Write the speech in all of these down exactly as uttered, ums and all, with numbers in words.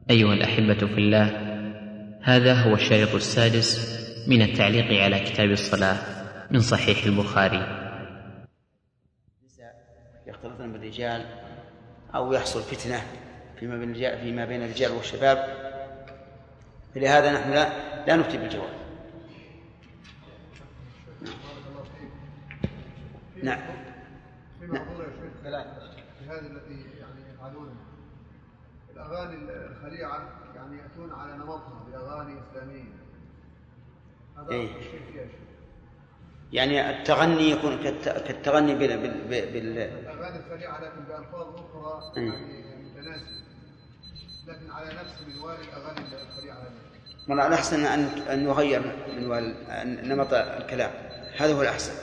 أيها الأحبة في الله، هذا هو الشريط السادس من التعليق على كتاب الصلاة من صحيح البخاري. يختلطن بالرجال أو يحصل فتنة فيما بين الرجال, فيما بين الرجال والشباب، فلهذا نحن لا, لا نفتي بالجواب. نعم. فيما أقول يا شيخ في هذه التي يعني يفعلون الأغاني الخليعة، يعني يأتون على نمطها بأغاني إسلامية، هذا إيه؟ الشيء فيها شيء. يعني التغني يكون كالتغني بال بال بال الأغاني الخليعة لكن بألفاظ أخرى يعني متناسبة، لكن على نفس منوال الأغاني الخليعة. والله الأحسن أن أن نغير منوال نمط الكلام، هذا هو الأحسن.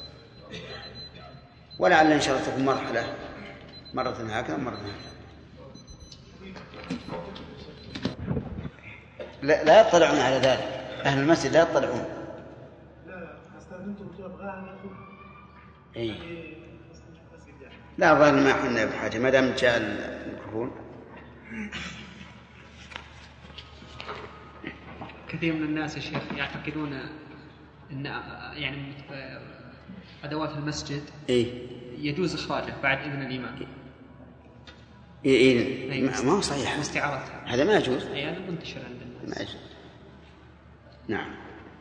ولعل إن شاء الله تكون مرحلة، مرة هكذا مرة هكذا. لا, لا يطلعون على ذلك، أهل المسجد لا يطلعون. لا استخدمتم أغاني. إيه. لا ظاهر ما حنا بحاجة ما دام جاء الميكروفون. كثير من الناس يا شيخ يعتقدون أن يعني أدوات المسجد إيه؟ يجوز إخراجه بعد إذن الإمام. إيه إيه إيه ما هو صحيح، واستعارتها هذا ما يجوز. أي هذا منتشر عند الناس. ما يجوز. نعم.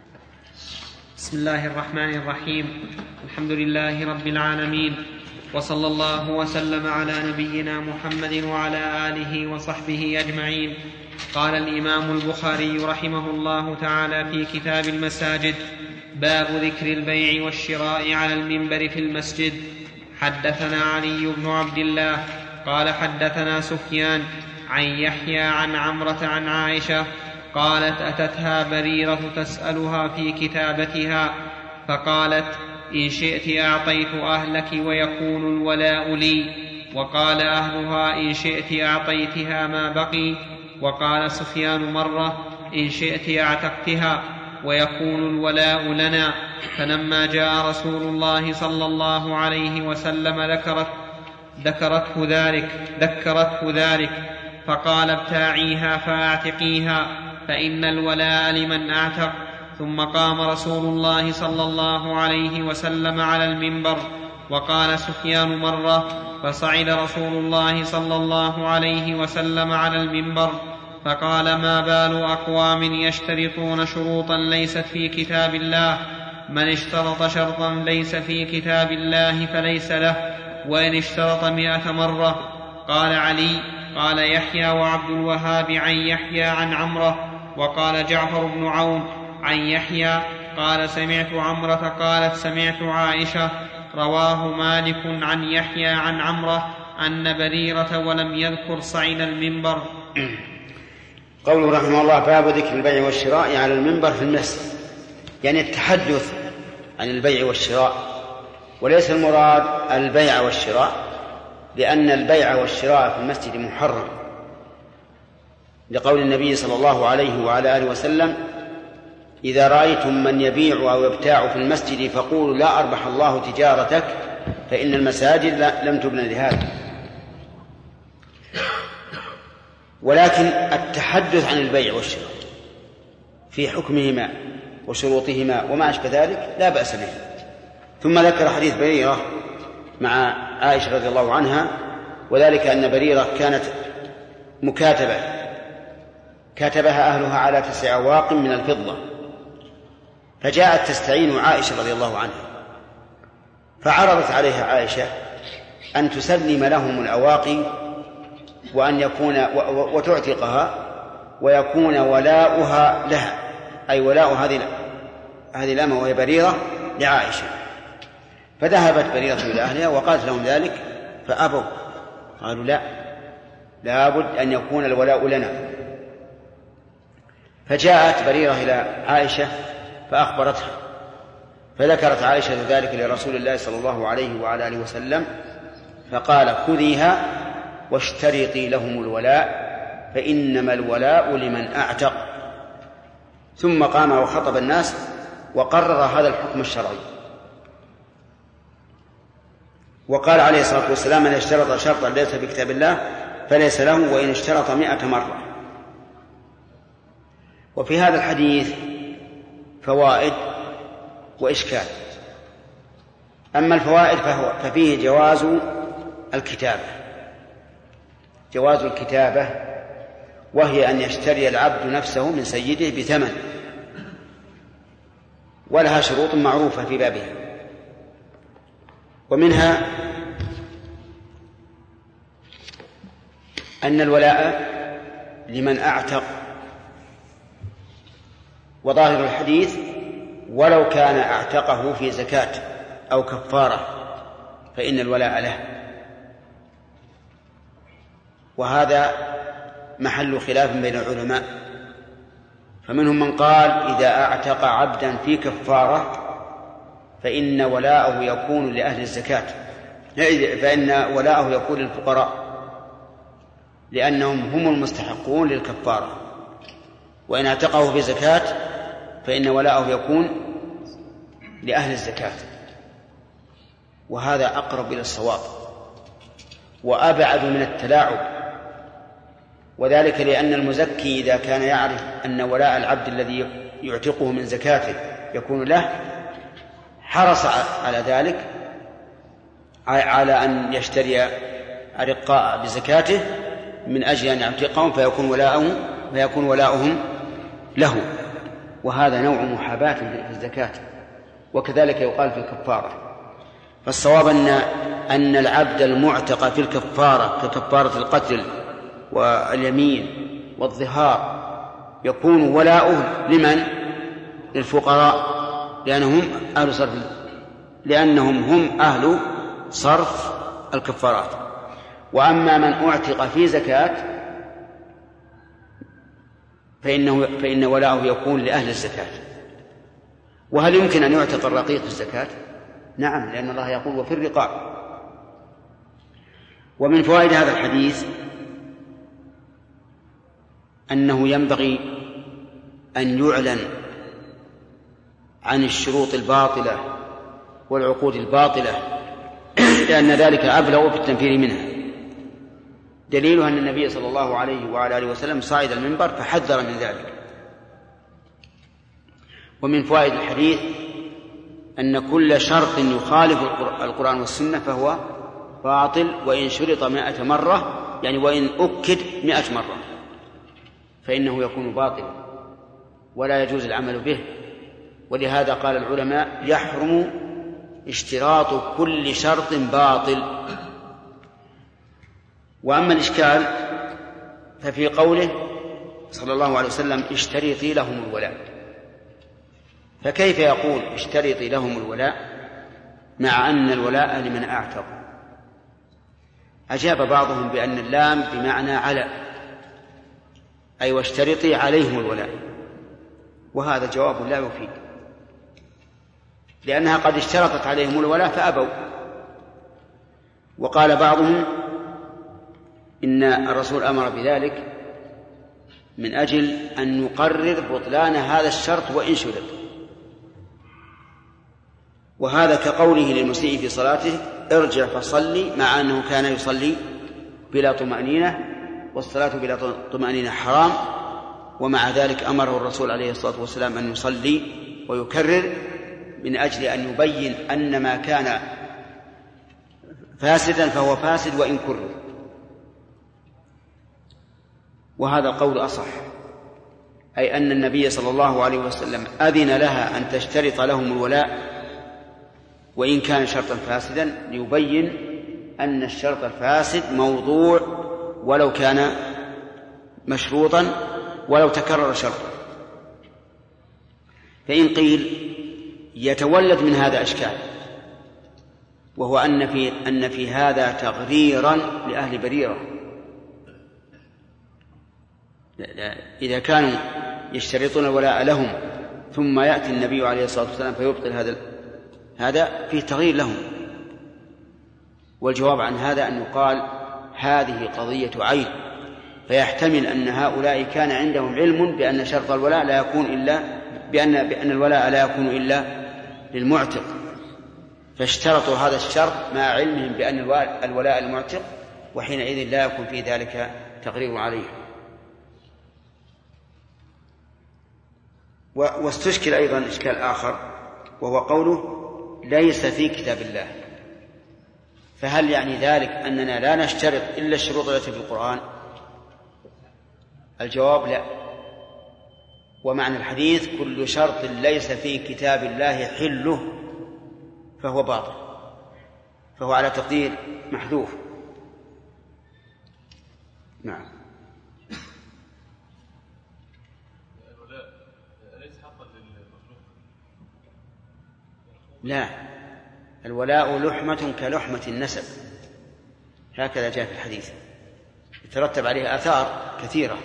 بسم الله الرحمن الرحيم. الحمد لله رب العالمين، وصلى الله وسلم على نبينا محمد وعلى آله وصحبه أجمعين. قال الإمام البخاري رحمه الله تعالى في كتاب المساجد: باب ذكر البيع والشراء على المنبر في المسجد. حدثنا علي بن عبد الله قال حدثنا سفيان عن يحيى عن عمرة عن عائشة قالت: أتتها بريرة تسألها في كتابتها فقالت: إن شئت أعطيت أهلك ويكون الولاء لي. وقال أهلها: إن شئت أعطيتها ما بقي. وقال سفيان مرة: إن شئت أعتقتها ويكون الولاء لنا. فلما جاء رسول الله صلى الله عليه وسلم ذكرت ذكرته ذلك ذكرته ذلك فقال: ابتاعيها فاعتقيها فإن الولاء لمن أعتق. ثم قام رسول الله صلى الله عليه وسلم على المنبر. وقال سفيان مرة: فصعد رسول الله صلى الله عليه وسلم على المنبر فقال: ما بال أقوام يشترطون شروطا ليست في كتاب الله؟ من اشترط شرطا ليس في كتاب الله فليس له، وإن اشترط مئة مرة. قال علي: قال يحيى وعبد الوهاب عن يحيى عن عمرة. وقال جعفر بن عون عن يحيى قال: سمعت عمرة قالت: سمعت عائشة. رواه مالك عن يحيى عن عمرة أن بريرة ولم يذكر صعيد المنبر. قوله رحمه الله: باب ذكر البيع والشراء على المنبر في المسجد، يعني التحدث عن البيع والشراء، وليس المراد البيع والشراء، لأن البيع والشراء في المسجد محرم، لقول النبي صلى الله عليه وعلى آله وسلم: إذا رأيتم من يبيع أو يبتاع في المسجد فقولوا لا أربح الله تجارتك، فإن المساجد لم تبنى لهذا. ولكن التحدث عن البيع والشراء في حكمهما وشروطهما وما أشبه ذلك لا بأس به. ثم ذكر حديث بريرة مع عائشة رضي الله عنها، وذلك أن بريرة كانت مكاتبة كاتبها أهلها على تسع أواق من الفضة، فجاءت تستعين عائشة رضي الله عنها، فعرضت عليها عائشة أن تسلم لهم الأواقي وأن يكون وتعتقها ويكون ولاؤها لها، أي ولاء هذه هذه الأمة وهي بريرة لعائشة. فذهبت بريرة إلى أهلها وقالت لهم ذلك فأبوا، قالوا لا، لابد أن يكون الولاء لنا. فجاءت بريرة إلى عائشة فأخبرتها، فذكرت عائشة ذلك لرسول الله صلى الله عليه وعلى آله وسلم، فقال: خذيها واشترطي لهم الولاء فإنما الولاء لمن أعتق. ثم قام وخطب الناس وقرر هذا الحكم الشرعي. وقال عليه الصلاة والسلام: من اشترط شرطا ليس في كتاب الله فليس له، وإن اشترط مئة مرة. وفي هذا الحديث فوائد وإشكال. أما الفوائد فهو ففيه جواز الكتابة جواز الكتابة وهي أن يشتري العبد نفسه من سيده بثمن، ولها شروط معروفة في بابها. ومنها أن الولاء لمن أعتق، وظاهر الحديث ولو كان أعتقه في زكاة أو كفارة فإن الولاء له، وهذا محل خلاف بين العلماء، فمنهم من قال إذا أعتق عبدا في كفارة فإن ولاءه يكون لأهل الزكاة، فإن ولاءه يكون للفقراء لأنهم هم المستحقون للكفارة، وإن اعتقه في زكاة فإن ولاءه يكون لأهل الزكاة، وهذا أقرب إلى الصواب وأبعد من التلاعب. وذلك لأن المزكي إذا كان يعرف أن ولاء العبد الذي يعتقه من زكاته يكون له حرص على ذلك، على أن يشتري أرقاء بزكاته من أجل أن يعتقهم فيكون ولاؤهم فيكون ولاؤهم له، وهذا نوع محاباة في الزكاة، وكذلك يقال في الكفارة. فالصواب أن أن العبد المعتق في الكفارة ككفارة القتل واليمين والظهار يكون ولاؤه لمن؟ للفقراء، لأنهم أهل صرف لأنهم هم أهل صرف الكفارات. وأما من أعتق في زكاة فإنه فإن ولاؤه يكون لأهل الزكاة. وهل يمكن أن يعتق الرقيق في الزكاة؟ نعم، لأن الله يقول وفي الرقاب. ومن فوائد هذا الحديث أنه ينبغي أن يعلن عن الشروط الباطلة والعقود الباطلة، لأن ذلك أبلغ في التنفير منها. دليلها أن النبي صلى الله عليه وعلى آله وسلم صعد المنبر فحذر من ذلك. ومن فوائد الحديث أن كل شرط يخالف القرآن والسنة فهو باطل، وإن شرط مائة مرة، يعني وإن أكد مائة مرة فإنه يكون باطلا ولا يجوز العمل به. ولهذا قال العلماء يحرم اشتراط كل شرط باطل. وأما الإشكال ففي قوله صلى الله عليه وسلم اشترطي لهم الولاء، فكيف يقول اشترطي لهم الولاء مع أن الولاء لمن أعتق؟ أجاب بعضهم بأن اللام بمعنى على، أي واشترطي عليهم الولاء، وهذا جواب لا يفيد، لأنها قد اشترطت عليهم الولاء فأبوا. وقال بعضهم إن الرسول أمر بذلك من أجل أن يقرر بطلان هذا الشرط وإن شرط، وهذا كقوله للمسيء في صلاته ارجع فصلي، مع أنه كان يصلي بلا طمأنينة، والصلاة بلا طمأنينة حرام، ومع ذلك أمره الرسول عليه الصلاة والسلام أن يصلي ويكرر من أجل أن يبين أن ما كان فاسدا فهو فاسد وإن كرر. وهذا القول أصح، أي أن النبي صلى الله عليه وسلم أذن لها أن تشترط لهم الولاء وإن كان شرطا فاسدا، ليبين أن الشرط الفاسد موضوع ولو كان مشروطا ولو تكرر شرطا. فإن قيل يتولد من هذا أشكال، وهو أن في, أن في هذا تغريرا لأهل بريرة. إذا كانوا يشترطون الولاء لهم ثم يأتي النبي عليه الصلاة والسلام فيبطل هذا هذا فيه تغيير لهم. والجواب عن هذا أن يقال هذه قضية عين، فيحتمل أن هؤلاء كان عندهم علم بأن شرط الولاء لا يكون إلا بأن, بأن الولاء لا يكون إلا للمعتق، فاشترطوا هذا الشرط مع علمهم بأن الولاء المعتق، وحينئذ لا يكون في ذلك تقرير عليه. واستشكل أيضا إشكال آخر، وهو قوله ليس في كتاب الله. فهل يعني ذلك أننا لا نشترط إلا الشروط التي في القرآن؟ الجواب لا. ومعنى الحديث كل شرط ليس في كتاب الله حله فهو باطل، فهو على تقدير محذوف. نعم. لا، الولاء لحمة كلحمة النسب، هكذا جاء في الحديث، يترتب عليه آثار كثيرة.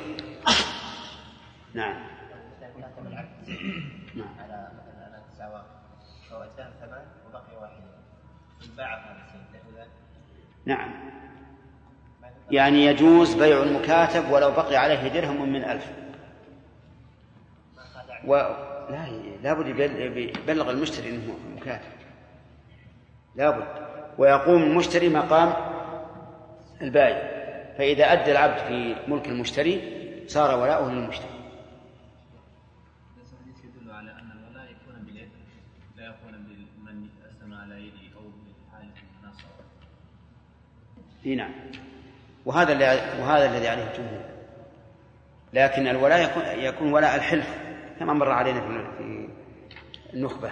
نعم. نعم. على مثلا على تسعة أو أتاه ثمان وبقي واحد باع هذا الشيء. نعم، يعني يجوز بيع المكاتب ولو بقي عليه درهم من ألف. و... لا لابد يبلغ المشتري أنه مكاتب، لابد، ويقوم المشتري مقام البائع، فإذا أدى العبد في ملك المشتري صار ولاؤه للمشتري. الحديث يدل على أن الولاء يكون باليد لا يكون بمن أسلم على يده أو بحالة الناصر. نعم، وهذا اللي وهذا الذي عليه الجمهور. لكن الولاء يكون يكون ولاء الحلف كما مر علينا في النخبة،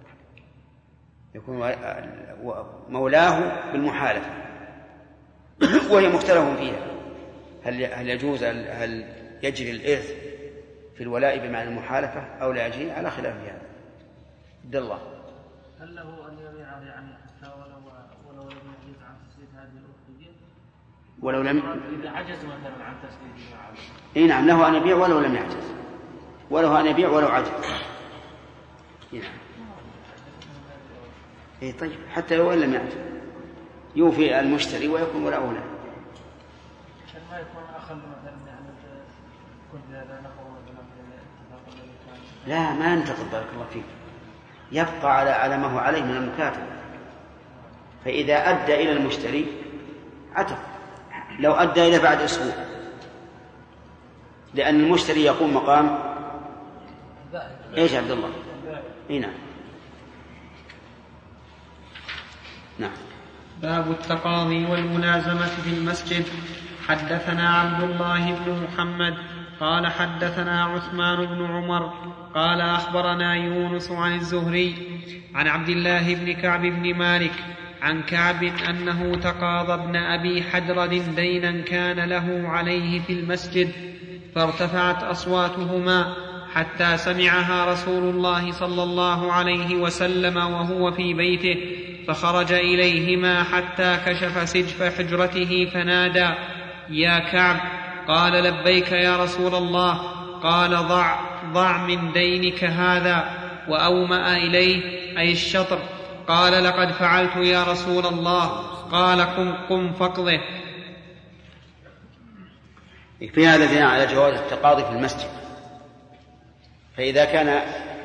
يكون مولاه بالمحالفة وهي مختلف فيها، هل هل يجوز هل يجري الإرث في الولاء بمعنى المحالفة أو لا يجري، على خلاف هذا. عبد الله، هل له أن يبيع يعني حتى ولو ولو لم يعجز عن تسديد هذه الأخرى؟ ولو لم إذا عجز مثلا عن تسديدها. إيه نعم، له أن يبيع ولو لم يعجز، وله أن يبيع ولو عجز. إيه نعم. إيه طيب، حتى لو لم يعجز يوفي المشتري ويكون ولا أولى. عشان ما يكون أخذ مثلا يعني كل هذا نقول مثلا الاتفاق الذي كان. لا، ما ينتقد، بارك الله فيك، يبقى على على ما هو عليه من المكاتب. فإذا أدى إلى المشتري عتق، لو أدى إلى بعد أسبوع، لأن المشتري يقوم مقام إيش عبد الله؟ إيه نعم. نعم. باب التقاضي والملازمة في المسجد. حدثنا عبد الله بن محمد قال حدثنا عثمان بن عمر قال أخبرنا يونس عن الزهري عن عبد الله بن كعب بن مالك عن كعب أنه تقاضى ابن أبي حدرد دينا كان له عليه في المسجد، فارتفعت أصواتهما حتى سمعها رسول الله صلى الله عليه وسلم وهو في بيته، فخرج إليهما حتى كشف سجف حجرته فنادى: يا كعب. قال: لبيك يا رسول الله. قال: ضع ضع من دينك هذا، وأومأ إليه أي الشطر. قال: لقد فعلت يا رسول الله. قال: قم قم فاقضه. في هذا دليل على جواز التقاضي في المسجد، فإذا كان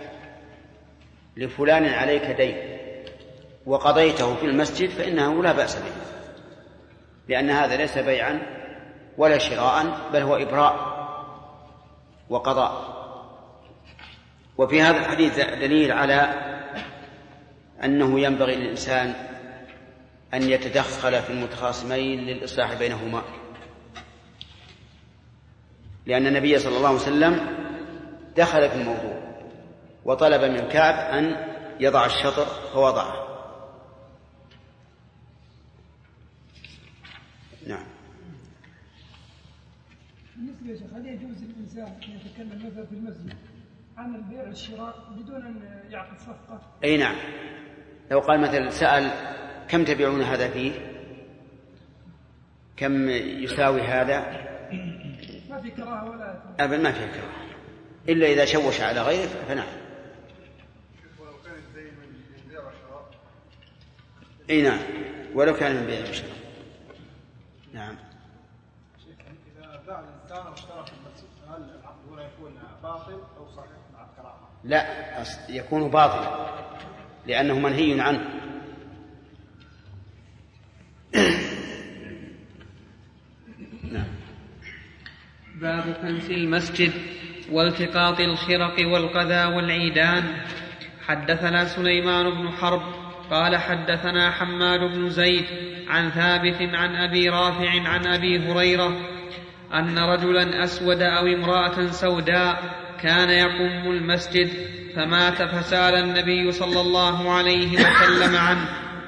لفلان عليك دين وقضيته في المسجد فإنه لا بأس به، لأن هذا ليس بيعا ولا شراء، بل هو إبراء وقضاء. وفي هذا الحديث دليل على أنه ينبغي للإنسان أن يتدخل في المتخاصمين للإصلاح بينهما، لأن النبي صلى الله عليه وسلم دخل في الموضوع وطلب من كعب أن يضع الشطر فوضعه. نعم. بالنسبة يا شيخ، هل يجوز الإنسان أن يتكلم مثلا في المسجد عن البيع والشراء بدون أن يعقد صفقة؟ أي نعم، لو قال مثلا سأل: كم تبيعون هذا فيه؟ كم يساوي هذا؟ ما في كراهة ولا أبدا ما في كراهة، إلا إذا شوش على غيره فنعم. ولو كان الدين من بيع وشراء. أي نعم، ولو كان من بيع وشراء. نعم. إذا باع الإنسان واشترى في المسجد هل العقد هنا يكون باطل أو صحيح مع الكراهة؟ لا، يكون باطلا لأنه منهي عنه. باب كنس المسجد. والتقاط الخرق والقذى والعيدان. حدثنا سليمان بن حرب قال حدثنا حماد بن زيد عن ثابت عن أبي رافع عن أبي هريرة أن رجلا أسود أو امرأة سوداء كان يقوم المسجد فمات فسأل النبي صلى الله عليه وسلم عنه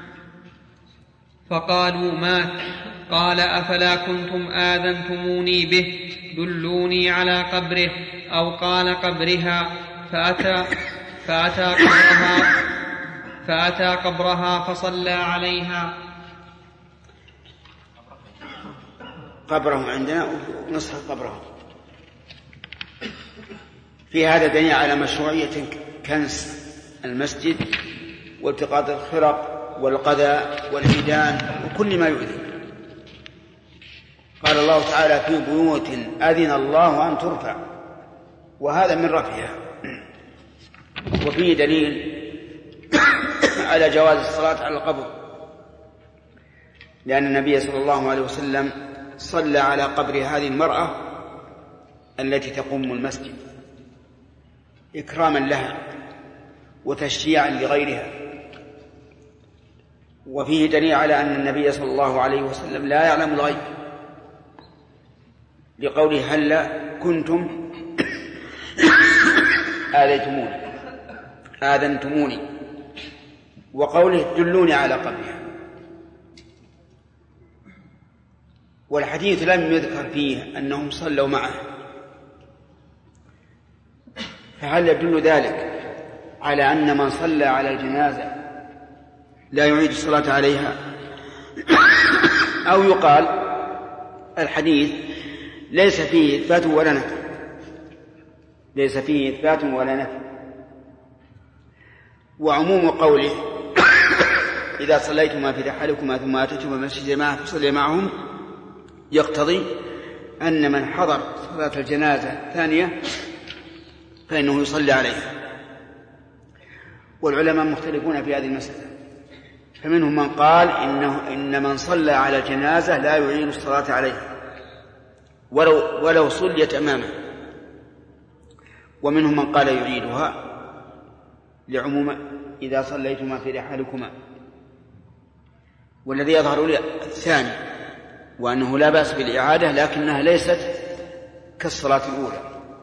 فقالوا مات. قال أفلا كنتم آذنتموني به دلوني على قبره أو قال قبرها. فأتى, فأتى, قبرها فأتى قبرها فصلى عليها. قبره عندنا ونصح قبره. في هذا دليل على مشروعية كنس المسجد والتقاط الخرق والقذى والعيدان وكل ما يؤذي. قال الله تعالى في بيوت أذن الله أن ترفع، وهذا من رفعها. وفيه دليل على جواز الصلاة على القبر، لأن النبي صلى الله عليه وسلم صلى على قبر هذه المرأة التي تقوم المسجد إكراما لها وتشجيعا لغيرها. وفيه دليل على أن النبي صلى الله عليه وسلم لا يعلم الغيب، لقوله هلا كنتم آذيتموني آذنتموني، وقوله دلوني على قبرها. والحديث لم يذكر فيه أنهم صلوا معه، فهل يدل ذلك على أن من صلى على الجنازة لا يعيد الصلاة عليها؟ أو يقال الحديث ليس فيه إثبات ولا نفي، ليس فيه إثبات ولا نفي. وعموم قوله إذا صليتما في رحالكما ثم أتيتما المسجد جماعة فصلي معهم يقتضي أن من حضر صلاة الجنازة ثانية فإنه يصلي عليها. والعلماء مختلفون في هذه المسألة، فمنهم من قال إنه إن من صلى على الجنازة لا يعيد الصلاة عليها ولو, ولو صليت أمامه، ومنهم من قال يعيدها لعموم إذا صليتما في رحالكما. والذي يظهر لي الثاني، وأنه لا بأس بالإعادة لكنها ليست كالصلاة الأولى.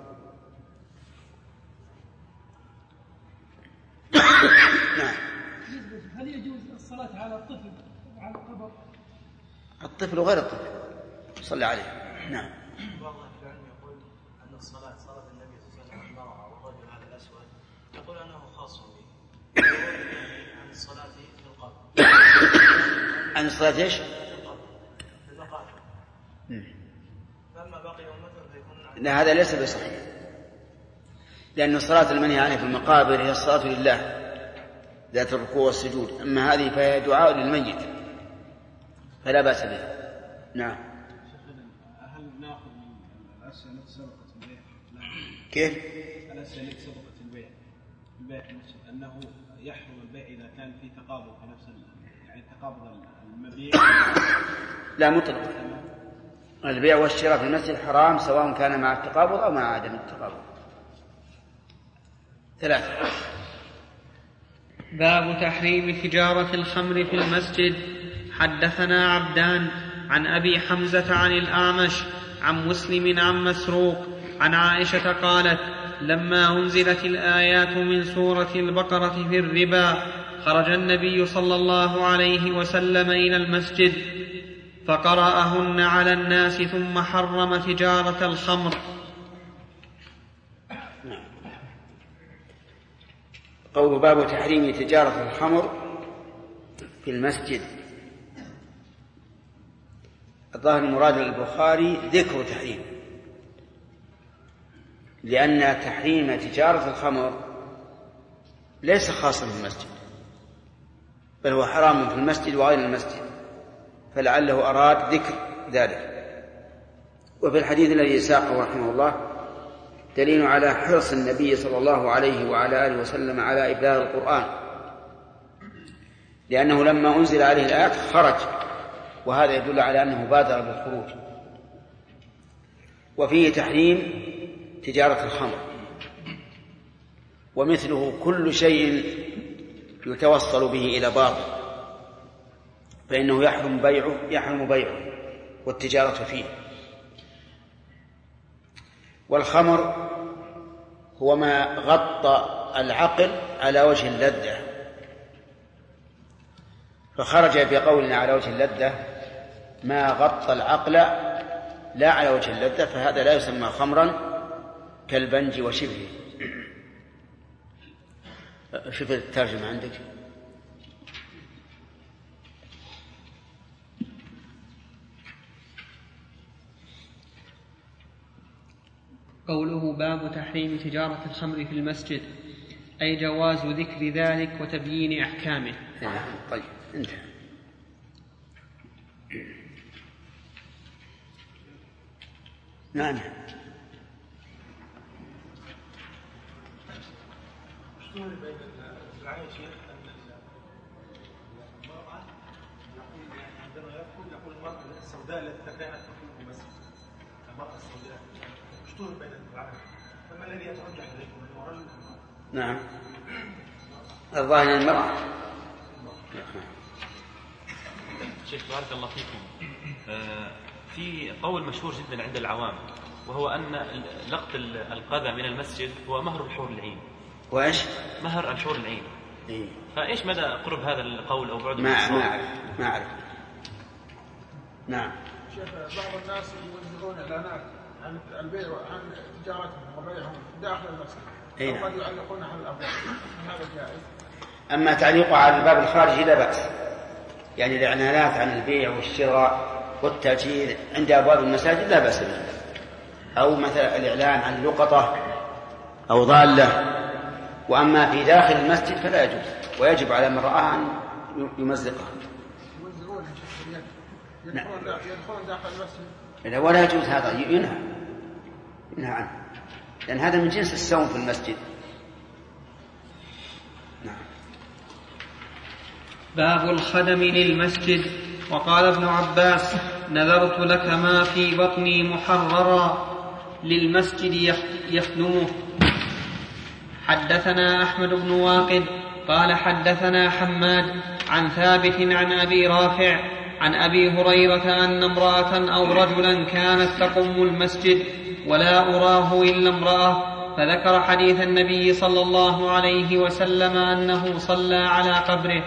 نعم. هل يجوز الصلاة على الطفل وعلى القبر؟ الطفل وغير الطفل صلى عليه. نعم. بعض العلماء يقول أن الصلاة صلاة النبي صلى الله عليه وسلم المرأة والرجل هذا الأسود يقول أنه خاص به عن الصلاة في القبر. عن الصلاة إيش؟ في القبر في المقابر. فأما باقي أمته فيكون لا، هذا ليس بصحيح، لأن الصلاة المنهي عنها في المقابر هي الصلاة لله ذات الركوع والسجود، أما هذه فهي دعاء للميت فلا بأس بها. نعم. هل نأخذ من الأسئلة التي سبقت البيع؟ كيف؟ الأسئلة التي سبقت البيع البيع أنه يحرم البيع إذا كان في تقابض في نفس يعني تقابض المبيع؟ لا مطلق، البيع والشراء في المسجد حرام سواء كان مع التقابض أو مع عدم التقابض. ثلاثة. باب تحريم تجارة الخمر في المسجد. حدثنا عبدان عن أبي حمزة عن الأعمش عن مسلم عن مسروق عن عائشة قالت لما أنزلت الآيات من سورة البقرة في الربا خرج النبي صلى الله عليه وسلم إلى المسجد فقرأهن على الناس ثم حرم تجارة الخمر. قول باب تحريم تجارة الخمر في المسجد. الظاهر المراد البخاري ذكر تحريم، لأن تحريم تجارة الخمر ليس خاصا في المسجد، بل هو حرام في المسجد وغير المسجد، فلعله أراد ذكر ذلك. وفي الحديث الذي ساقه رحمه الله دليل على حرص النبي صلى الله عليه وعلى آله وسلم على إبلاغ القرآن، لأنه لما أنزل عليه الآيات خرج، وهذا يدل على أنه بادر بالخروج. وفيه تحريم تجارة الخمر، ومثله كل شيء يتوصل به إلى باطل فإنه يحرم بيعه يحرم بيعه والتجارة فيه. والخمر هو ما غطى العقل على وجه اللذة، فخرج بقولنا على وجه اللذة ما غطى العقل لا على وجه اللذة، فهذا لا يسمى خمرا كالبنج وشبهه. شوف الترجمة عندك. قوله باب تحريم تجارة الخمر في المسجد، أي جواز ذكر ذلك وتبيين أحكامه. طيب انتهى. نعم. شلون بين العين شيخ ان المرأة يقول يعني عندما يقول يقول المرأة السوداء التي كانت تقوم بمسجد المرأة السوداء، شلون بين العين؟ فما الذي يترجح اليكم الرجل؟ نعم الظاهر المرأة. شيخ بارك الله فيكم، في قول مشهور جدا عند العوام وهو أن لقط القذى من المسجد هو مهر الحور العين. وإيش؟ مهر الحور العين. إيه؟ فإيش مدى قرب هذا القول أو بعد؟ ما ما أعرف ما أعرف. نعم. شيخ بعض الناس يوزعون إعلانات عن البيع وعن تجارتهم وبيعهم داخل المسجد. أي نعم. وقد يعلقون على الأبواب، هذا جائز. أما تعليقه على الباب الخارجي لا بأس، يعني الإعلانات عن البيع والشراء والتأجير عند أبواب المساجد لا بأس به، أو مثلا الإعلان عن لقطة أو ضالة. وأما في داخل المسجد فلا يجوز، ويجب على من رآها أن يمزقها. يدخلون داخل المسجد ولا يجوز، هذا ينهى ينهى عنه، لأن هذا من جنس السوم في المسجد. نعم. باب الخدم للمسجد. وقال ابن عباس: نذرت لك ما في بطني محررا للمسجد يخدمه. حدثنا أحمد بن واقد قال حدثنا حماد عن ثابت عن أبي رافع عن أبي هريرة أن امرأة أو رجلا كانت تقم المسجد ولا أراه إلا امرأة، فذكر حديث النبي صلى الله عليه وسلم أنه صلى على قبره.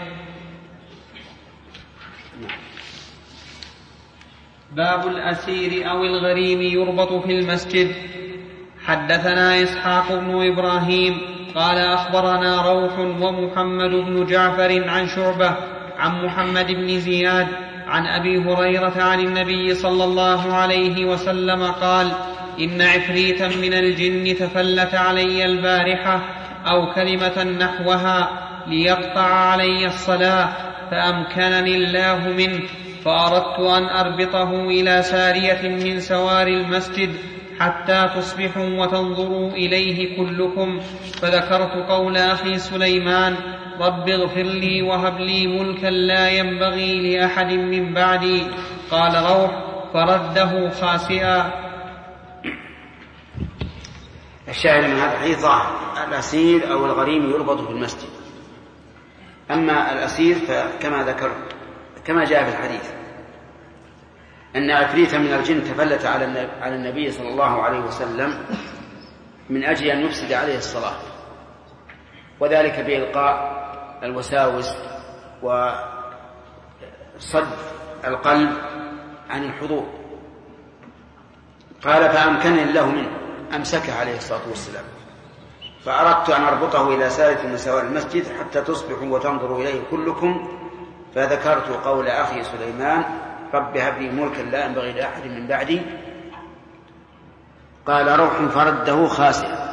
باب الأسير أو الغريم يربط في المسجد. حدثنا إسحاق بن إبراهيم قال أخبرنا روح ومحمد بن جعفر عن شعبة عن محمد بن زياد عن أبي هريرة عن النبي صلى الله عليه وسلم قال: إن عفريتا من الجن تفلت علي البارحة أو كلمة نحوها ليقطع علي الصلاة، فأمكنني الله منه، فأردت أن أربطه إلى سارية من سوار المسجد حتى تصبحوا وتنظروا إليه كلكم، فذكرت قول أخي سليمان: رب اغفر لي وهب لي ملكا لا ينبغي لأحد من بعدي. قال روح: فرده خاسئا. الشاهد من هذا الحديث ظاهر الأسير أو الغريم يربط في المسجد. أما الأسير فكما ذكر كما جاء في الحديث أن عفريتا من الجن تفلت على النبي صلى الله عليه وسلم من أجل أن يفسد عليه الصلاة، وذلك بإلقاء الوساوس وصد القلب عن الحضور. قال: فأمكنني الله منه، أمسكه عليه الصلاة والسلام، فأردت أن أربطه إلى سارية من سوار المسجد حتى تصبحوا وتنظروا إليه كلكم، فذكرت قول أخي سليمان: رب هب لي ملكا لا ينبغي لأحد من بعدي. قال روح: فرده خاسئا،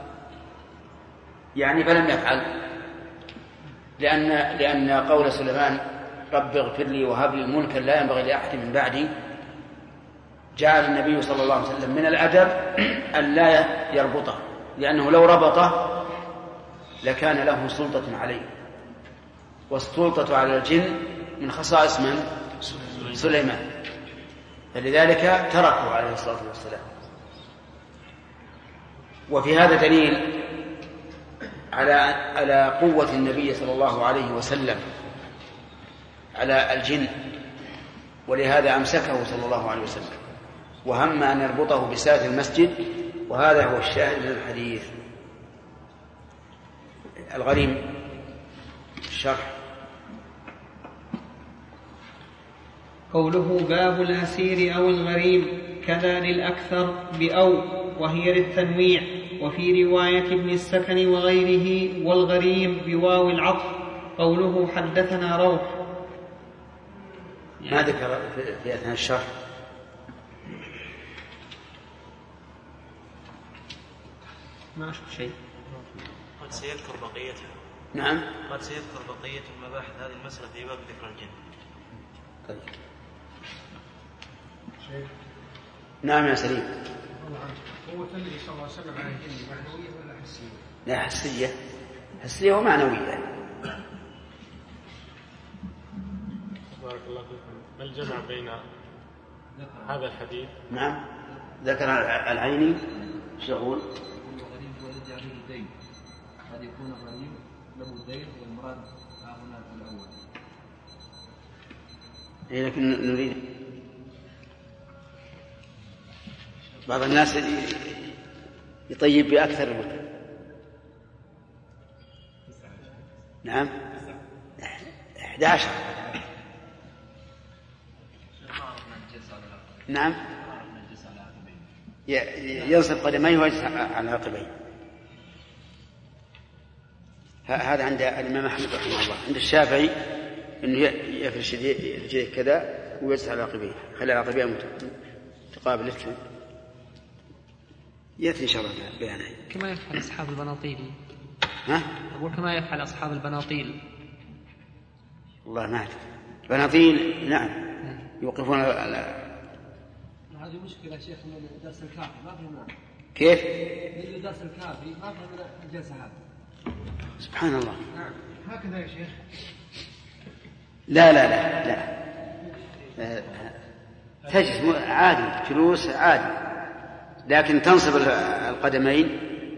يعني فلم يفعل، لأن لأن قول سليمان رب اغفر لي وهب لي ملكا لا ينبغي لأحد من بعدي جعل النبي صلى الله عليه وسلم من الأدب أن لا يربطه، لأنه لو ربطه لكان له سلطة عليه، والسلطة على الجن من خصائص من؟ سليمان، فلذلك تركه عليه الصلاة والسلام. وفي هذا دليل على على قوة النبي صلى الله عليه وسلم على الجن، ولهذا أمسكه صلى الله عليه وسلم وهم أن يربطه بساتر المسجد، وهذا هو الشاهد من الحديث. الغريم الشرح. قوله باب الأسير أو الغريم كذا للأكثر بأو، وهي للتنويع، وفي رواية ابن السكن وغيره والغريم بواو العطف. قوله حدثنا روح ما ذكر في أثناء الشرح. ما أشوف شيء. قد سيذكر بقيتها. نعم. قد سيذكر بقية المباحث هذه المسألة في باب ذكر الجن. طيب. نعم يا سليم. هو النبي صلى الله عليه وسلم على الجن معنوية ولا حسية؟ لا حسية، حسية ومعنوية. بارك الله فيكم. ما الجمع بين هذا الحديث؟ نعم ذكر العيني ايش يقول؟ الغريب هو الذي عليه الدين، قد يكون الغريب له دين والمراد هنا الأول. إيه لكن نريد بعض الناس يطيب بأكثر الوتر. نعم أحد عشر. نعم ينصب قدميه ويجلس على عقبيه. هذا عند الإمام أحمد رحمه الله. عند الشافعي إنه يفرش رجليه كذا ويجلس على عقبيه، خلي العقبيه متقابل الاثنين. يأتي إن شاء الله بيانه. كما يفعل أصحاب البناطيل. ها؟ أقول كما يفعل أصحاب البناطيل. والله ما أعرف. بناطيل نعم يوقفون على. هذه مشكلة شيخ من درس الكافي ما فهمنا. كيف؟ من درس الكافي ما فهمنا الجلسة هذه. سبحان الله. نعم هكذا يا شيخ. لا لا لا لا. تجلس عادي، جلوس عادي، لكن تنصب القدمين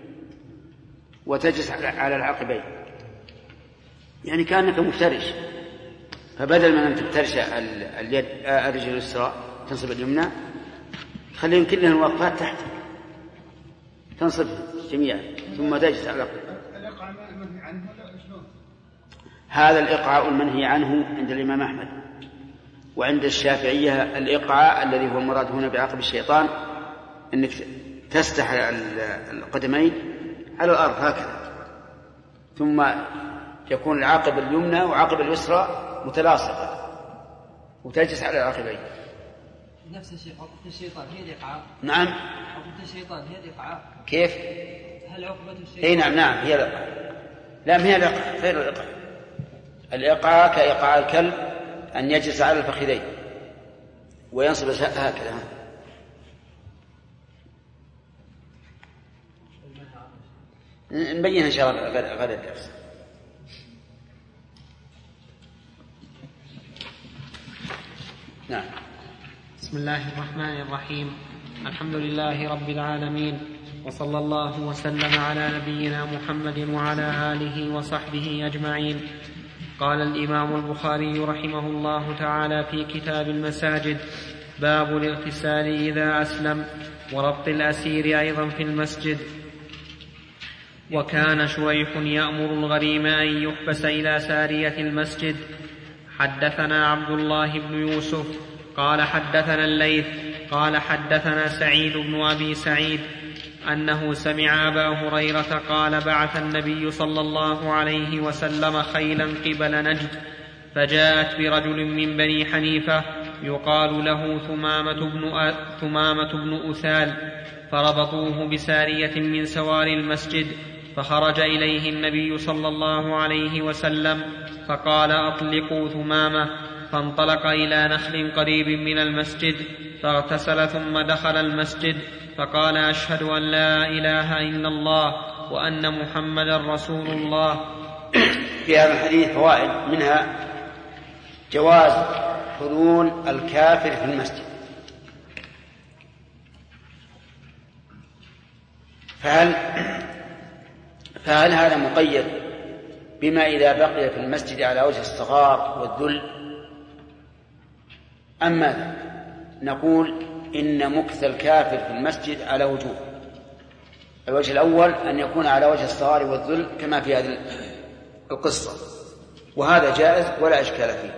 وتجلس على العقبين، يعني كأنك مفترش. فبدل من أن تفترش اليد الرجل اليسرى تنصب اليمنى، خليهم كلهم واقفات تحت تنصب جميعا ثم تجلس على العقبين. الإقعاء المنهي عنه ولا شلون؟ هذا الإقعاء المنهي عنه عند الإمام أحمد، وعند الشافعية الإقعاء الذي هو المراد هنا بعقب الشيطان أنك تستح القدمين على الأرض هكذا، ثم يكون العقب اليمنى وعقب اليسرى متلاصقة وتجلس على العقبين. نفس الشيء عقبة الشيطان هي الإقعاء. نعم عقبة الشيطان هي الإقعاء. كيف؟ هل عقبة الشيطان؟ اي نعم نعم هي الإقعاء. لا ما هي الإقعاء، غير الإقعاء. الإقعاء كإقعاء الكلب أن يجلس على الفخذين وينصب هكذا. نبين إن شاء الله غدا الدرس. نعم. بسم الله الرحمن الرحيم. الحمد لله رب العالمين، وصلى الله وسلم على نبينا محمد وعلى آله وصحبه أجمعين. قال الإمام البخاري رحمه الله تعالى في كتاب المساجد: باب الاغتسال إذا أسلم، وربط الأسير أيضا في المسجد. وكان شريح يأمر الغريم أن يحبس إلى سارية المسجد. حدثنا عبد الله بن يوسف قال حدثنا الليث قال حدثنا سعيد بن أبي سعيد أنه سمع أبا هريرة قال: بعث النبي صلى الله عليه وسلم خيلا قبل نجد، فجاءت برجل من بني حنيفة يقال له ثمامة بن, أ... ثمامة بن أثال، فربطوه بسارية من سوار المسجد، فخرج إليه النبي صلى الله عليه وسلم فقال: أطلقوا ثمامة. فانطلق إلى نخل قريب من المسجد فاغتسل ثم دخل المسجد فقال: أشهد أن لا إله إلا الله وأن محمدا رسول الله. في هذا الحديث فوائد، منها جواز حلول الكافر في المسجد، فهل فهل هذا مقيد بما إذا بقي في المسجد على وجه الصغار والذل أم ماذا؟ نقول إن مكث الكافر في المسجد على وجوه. الوجه الأول أن يكون على وجه الصغار والذل كما في هذه القصة، وهذا جائز ولا إشكال فيه.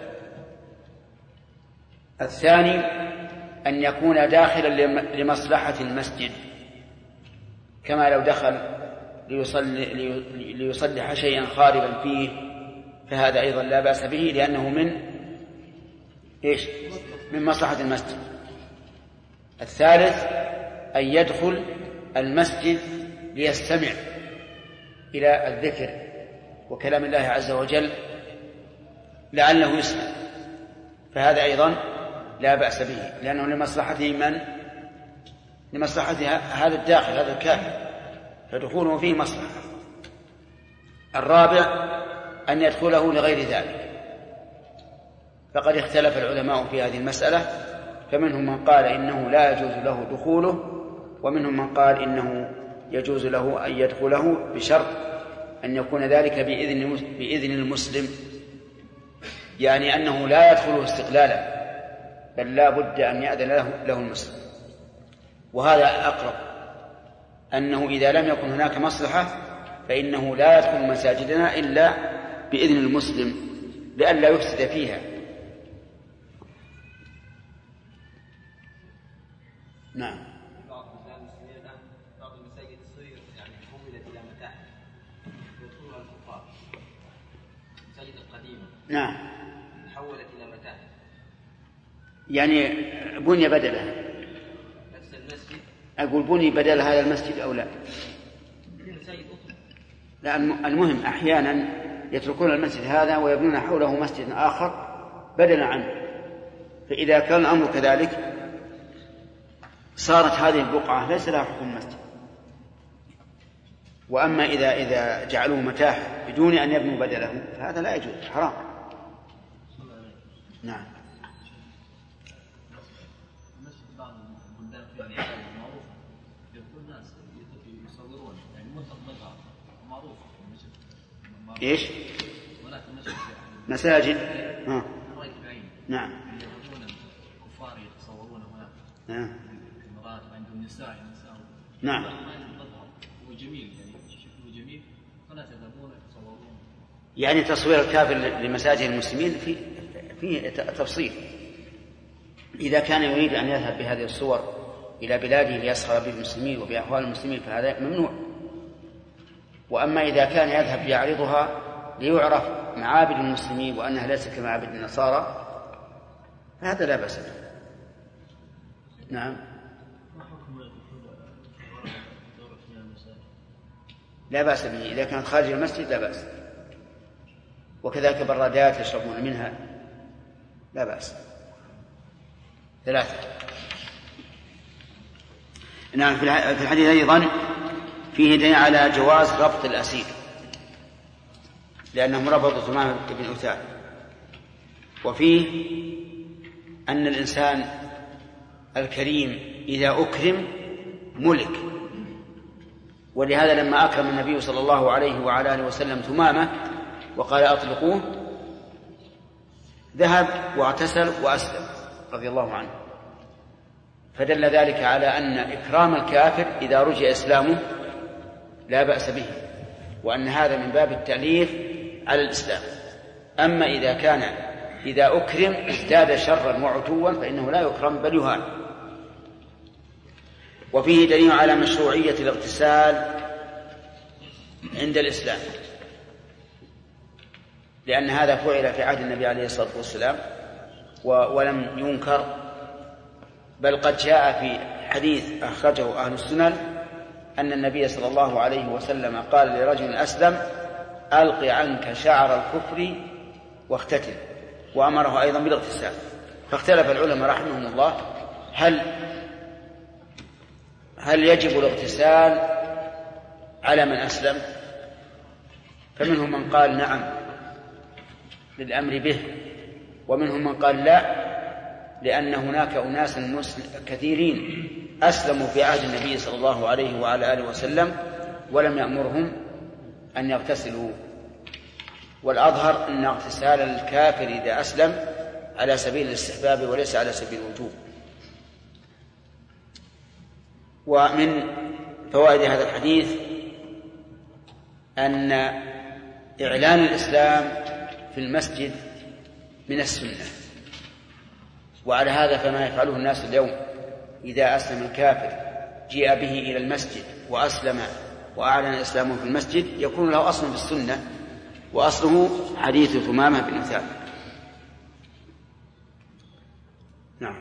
الثاني أن يكون داخلا لمصلحة المسجد، كما لو دخل ليصلي ليصلح شيئا خاربا فيه، فهذا أيضا لا بأس به لأنه من إيش؟ من مصلحة المسجد. الثالث أن يدخل المسجد ليستمع إلى الذكر وكلام الله عز وجل لعله يسمع، فهذا أيضا لا بأس به لأنه لمصلحته من؟ لمصلحة هذا الداخل هذا الكافر، فدخوله فيه مصلحة. الرابع أن يدخله لغير ذلك، فقد اختلف العلماء في هذه المسألة، فمنهم من قال إنه لا يجوز له دخوله، ومنهم من قال إنه يجوز له أن يدخله بشرط أن يكون ذلك بإذن بإذن المسلم، يعني أنه لا يدخله استقلالا، بل لا بد أن يأذن له, له المسلم. وهذا أقرب، أنه إذا لم يكن هناك مصلحة فإنه لا يدخل مساجدنا إلا بإذن المسلم لئلا يفسد فيها. نعم. بعض المسلمين الآن بعض المساجد تصير يعني حولت إلى متاحف يدخلها الكفار. المساجد القديمة نعم تحولت إلى متاحف، يعني بني بدلها. نفس المسجد أقول بني بدل هذا المسجد أو لا؟ مساجد أخرى. لا، المهم أحيانا يتركون المسجد هذا ويبنون حوله مسجد آخر بدلا عنه، فإذا كان الأمر كذلك صارت هذه البقعة ليس لها حكم المسجد. وأما إذا إذا جعلوه متاحف بدون أن يبنوا بدله فهذا لا يجوز، حرام. نعم. المسجد بعض البلدان فيها مساجد معروفة يدخل الناس يصورون يعني منطقة مظهر معروف المسجد. إيش؟ هناك مسجد مساجد. ها. رأيت بعيني. نعم. يدخلون الكفار يتصورون هناك. نعم. المرأة عندهم نساء النساء. نعم. هو جميل يعني شكله جميل فلا تذهبون يتصورون. يعني تصوير الكافر لمساجد المسلمين في في تفصيل. إذا كان يريد أن يذهب بهذه الصور إلى بلاده ليسخر بالمسلمين وبأحوال المسلمين فهذا ممنوع. وأما إذا كان يذهب يعرضها ليعرف معابد المسلمين وأنها ليست كمعابد النصارى فهذا لا بأس به. نعم. لا بأس به إذا كانت خارج المسجد لا بأس، وكذلك برادات يشربون منها لا بأس. ثلاثة. نعم. في الحديث أيضا فيه دليل على جواز ربط الأسير لأنهم ربطوا تمام بن أثال، وفيه أن الإنسان الكريم إذا أكرم ملك، ولهذا لما أكرم النبي صلى الله عليه وعلى آله وسلم ثمامة وقال أطلقوه ذهب واعتسل وأسلم رضي الله عنه، فدل ذلك على أن إكرام الكافر إذا رجع إسلامه لا بأس به، وأن هذا من باب التأليف على الإسلام. أما إذا كان إذا أكرم ازداد شرا وعتوا فإنه لا يكرم بل يهان. وفيه دليل على مشروعية الاغتسال عند الإسلام، لأن هذا فعل في عهد النبي عليه الصلاة والسلام ولم ينكر، بل قد جاء في حديث أخرجه أهل السنن أن النبي صلى الله عليه وسلم قال لرجل أسلم ألق عنك شعر الكفر واختتل، وأمره أيضا بالاغتسال. فاختلف العلماء رحمهم الله هل هل يجب الاغتسال على من أسلم؟ فمنهم من قال نعم للأمر به، ومنهم من قال لا، لأن هناك أناس كثيرين أسلموا في عهد النبي صلى الله عليه وعلى آله وسلم ولم يأمرهم أن يغتسلوا. والأظهر أن اغتسال الكافر إذا أسلم على سبيل الاستحباب وليس على سبيل الوجوب. ومن فوائد هذا الحديث أن إعلان الإسلام في المسجد من السنة، وعلى هذا فما يفعله الناس اليوم إذا أسلم الكافر جيء به إلى المسجد وأسلم وأعلن إسلامه في المسجد يكون له أصل في السنة، وأصله حديث ثمامة بن أثال. نعم.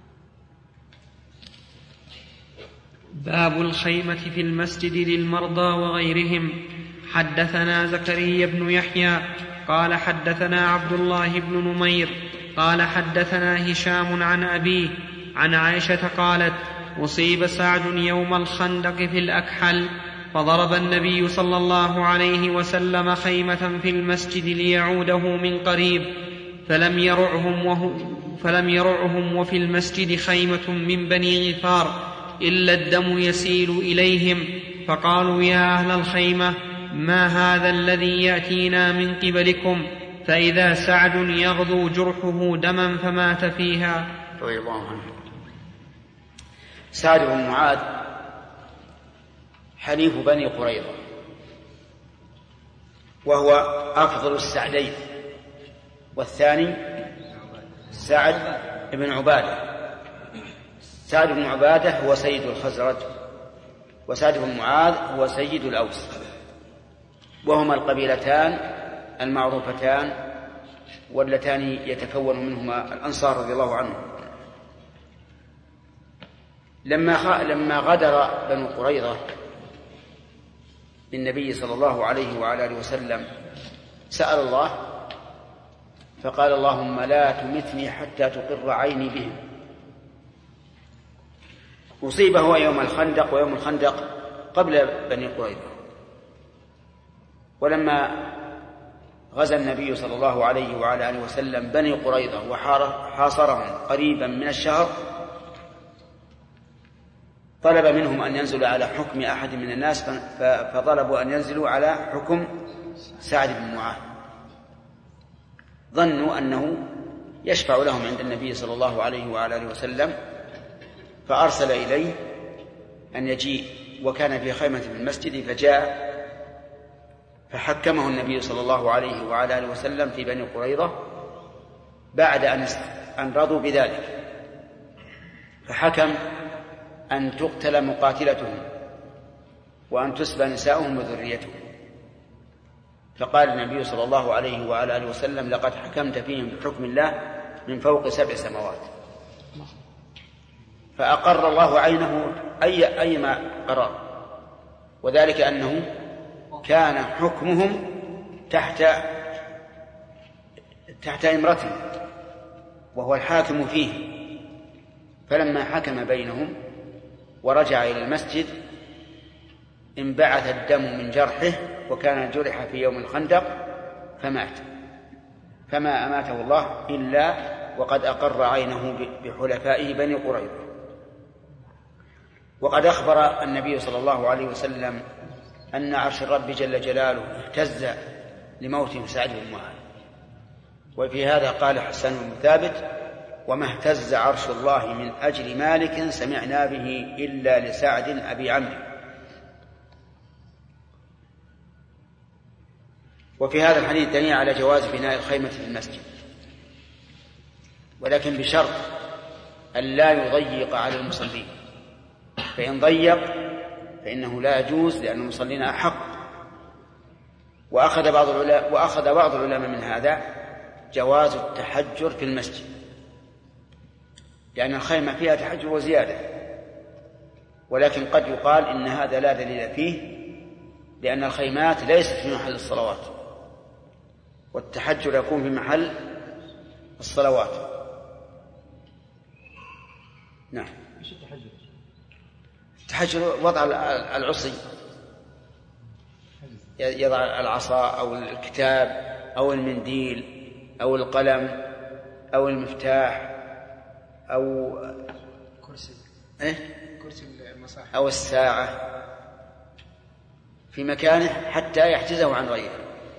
باب الخيمة في المسجد للمرضى وغيرهم. حدثنا زكريا بن يحيى قال حدثنا عبد الله بن نمير قال حدثنا هشام عن أبيه عن عائشة قالت: أصيب سعد يوم الخندق في الأكحل، فضرب النبي صلى الله عليه وسلم خيمة في المسجد ليعوده من قريب، فلم يرعهم, وهو فلم يرعهم وفي المسجد خيمة من بني غفار إلا الدم يسيل إليهم، فقالوا: يا أهل الخيمة، ما هذا الذي يأتينا من قبلكم؟ فإذا سعد يغضو جرحه دما فمات فيها. رضي الله عنه. سعد بن معاذ حليف بني قريظة، وهو أفضل السعدين، والثاني سعد بن عبادة. سعد بن عبادة هو سيد الخزرج، وسعد بن معاذ هو سيد الأوس، وهما القبيلتان المعروفتان واللتان يتكون منهما الأنصار رضي الله عنهم. لما لما غدر بنو قريظة بالنبي صلى الله عليه وعلى آله وسلم سأل الله فقال: اللهم لا تمتني حتى تقر عيني بهم. أصيب هو يوم الخندق، ويوم الخندق قبل بني قريظة. ولما غزا النبي صلى الله عليه وعلى آله وسلم بني قريظة وحاصرهم قريبا من الشهر، طلب منهم أن ينزلوا على حكم أحد من الناس، فطلبوا أن ينزلوا على حكم سعد بن معاذ. ظنوا أنه يشفع لهم عند النبي صلى الله عليه وعلى آله وسلم، فأرسل إليه أن يجيء، وكان في خيمة في المسجد، فجاء فحكمه النبي صلى الله عليه وعلى آله وسلم في بني قريظة بعد أن رضوا بذلك، فحكم أن تقتل مقاتلتهم وأن تسبى نساؤهم وذريتهم. فقال النبي صلى الله عليه وعلى آله وسلم: لقد حكمت فيهم بحكم الله من فوق سبع سماوات. فأقر الله عينه أي أيما قرار، وذلك أنه كان حكمهم تحت تحت إمرته وهو الحاكم فيه. فلما حكم بينهم ورجع إلى المسجد انبعث الدم من جرحه، وكان جرح في يوم الخندق فمات، فما أماته الله إلا وقد أقر عينه بحلفائه بني قريظة. وقد أخبر النبي صلى الله عليه وسلم أن عرش الرب جل جلاله اهتز لموت سعد بن معاذ. وفي هذا قال حسان بن ثابت: وما اهتز عرش الله من أجل مالك سمعنا به إلا لسعد أبي عمرو. وفي هذا الحديث دليل على جواز بناء الخيمة في المسجد، ولكن بشرط أن لا يضيق على المصلين، فإن ضيق فإنه لا يجوز، لأن المصلين أحق. وأخذ بعض العلماء وأخذ بعض العلماء من هذا جواز التحجر في المسجد، لأن الخيمة فيها تحجر وزيادة، ولكن قد يقال إن هذا لا دليل فيه، لأن الخيمات ليست في محل الصلوات، والتحجر يكون في محل الصلوات. نعم. ايش التحجر؟ التحجر وضع العصي، يضع العصا أو الكتاب أو المنديل أو القلم أو المفتاح أو كرسي. إيه؟ كرسي المصاحف أو الساعة في مكانه حتى يحجزه عن غيره.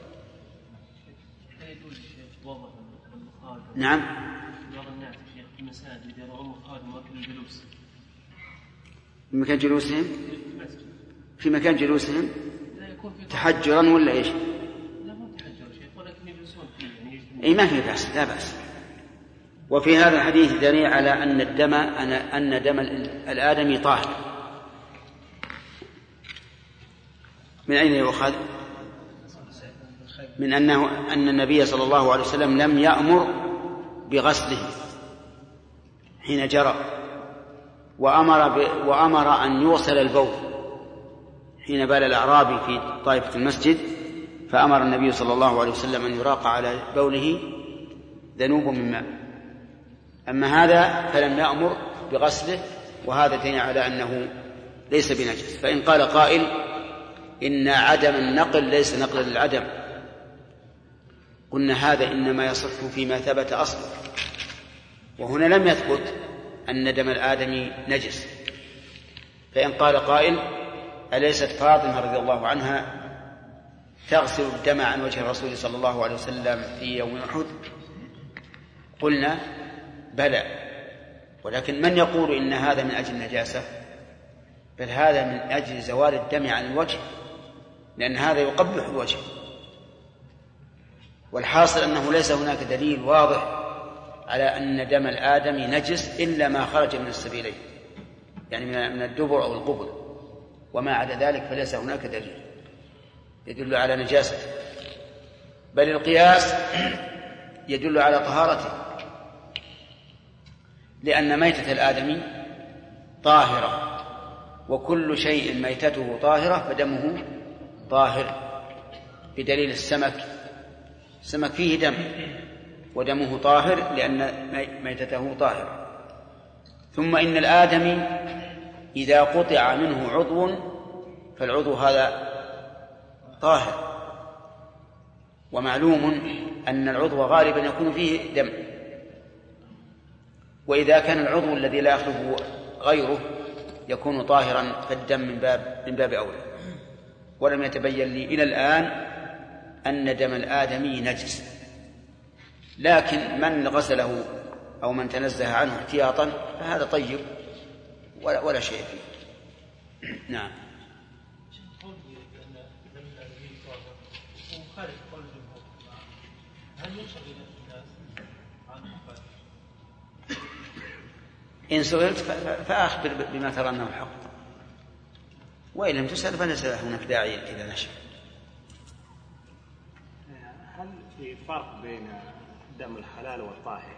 نعم. بعض الناس في المساجد يضعون مقعد مكان الجلوس. في مكان جلوسهم؟ في مكان جلوسهم تحجرا ولا ايش؟ لا مو تحجر شيء ولكن يجلسون فيه يعني. اي ما في بأس، لا بأس. وفي هذا الحديث دليل على أن الدم أن دم الآدمي طاهر. من أين يؤخذ؟ من أنه أن النبي صلى الله عليه وسلم لم يأمر بغسله حين جرى، وأمر, ب... وأمر أن يوصل البول حين بال الأعرابي في طائفة المسجد، فأمر النبي صلى الله عليه وسلم أن يراق على بوله ذنوب من ماء. أما هذا فلم يأمر بغسله، وهذا دليل على أنه ليس بنجس. فإن قال قائل إن عدم النقل ليس نقلا للعدم، قلنا هذا إنما يصح فيما ثبت أصلا، وهنا لم يثبت أن دم الآدمي نجس. فإن قال قائل أليست فاطمة رضي الله عنها تغسل الدم عن وجه الرسول صلى الله عليه وسلم في يوم أحد؟ قلنا بلى، ولكن من يقول إن هذا من أجل النجاسة؟ بل هذا من أجل زوال الدم عن الوجه، لأن هذا يقبح الوجه. والحاصل أنه ليس هناك دليل واضح على أن دم الآدمي نجس إلا ما خرج من السبيلين، يعني من الدبر أو القبل، وما عدا ذلك فليس هناك دليل يدل على نجاسته، بل القياس يدل على طهارته، لأن ميتة الآدمي طاهرة، وكل شيء ميتته طاهرة فدمه طاهر، بدليل السمك، السمك فيه دم ودمه طاهر لأن ميتته طاهرة. ثم إن الآدمي إذا قطع منه عضو فالعضو هذا طاهر، ومعلوم أن العضو غالبا يكون فيه دم، وإذا كان العضو الذي لا يخلفه غيره يكون طاهرا فالدم من باب من باب أولى. ولم يتبين لي إلى الآن أن دم الآدمي نجس، لكن من غسله أو من تنزه عنه احتياطا فهذا طيب ولا, ولا شيء فيه. نعم. إن سئلت فأخبر بما ترى أنه حق، وإن لم تسأل فليس هناك داعي إلى نشر. هل في فرق بين دم الحلال والطاهر؟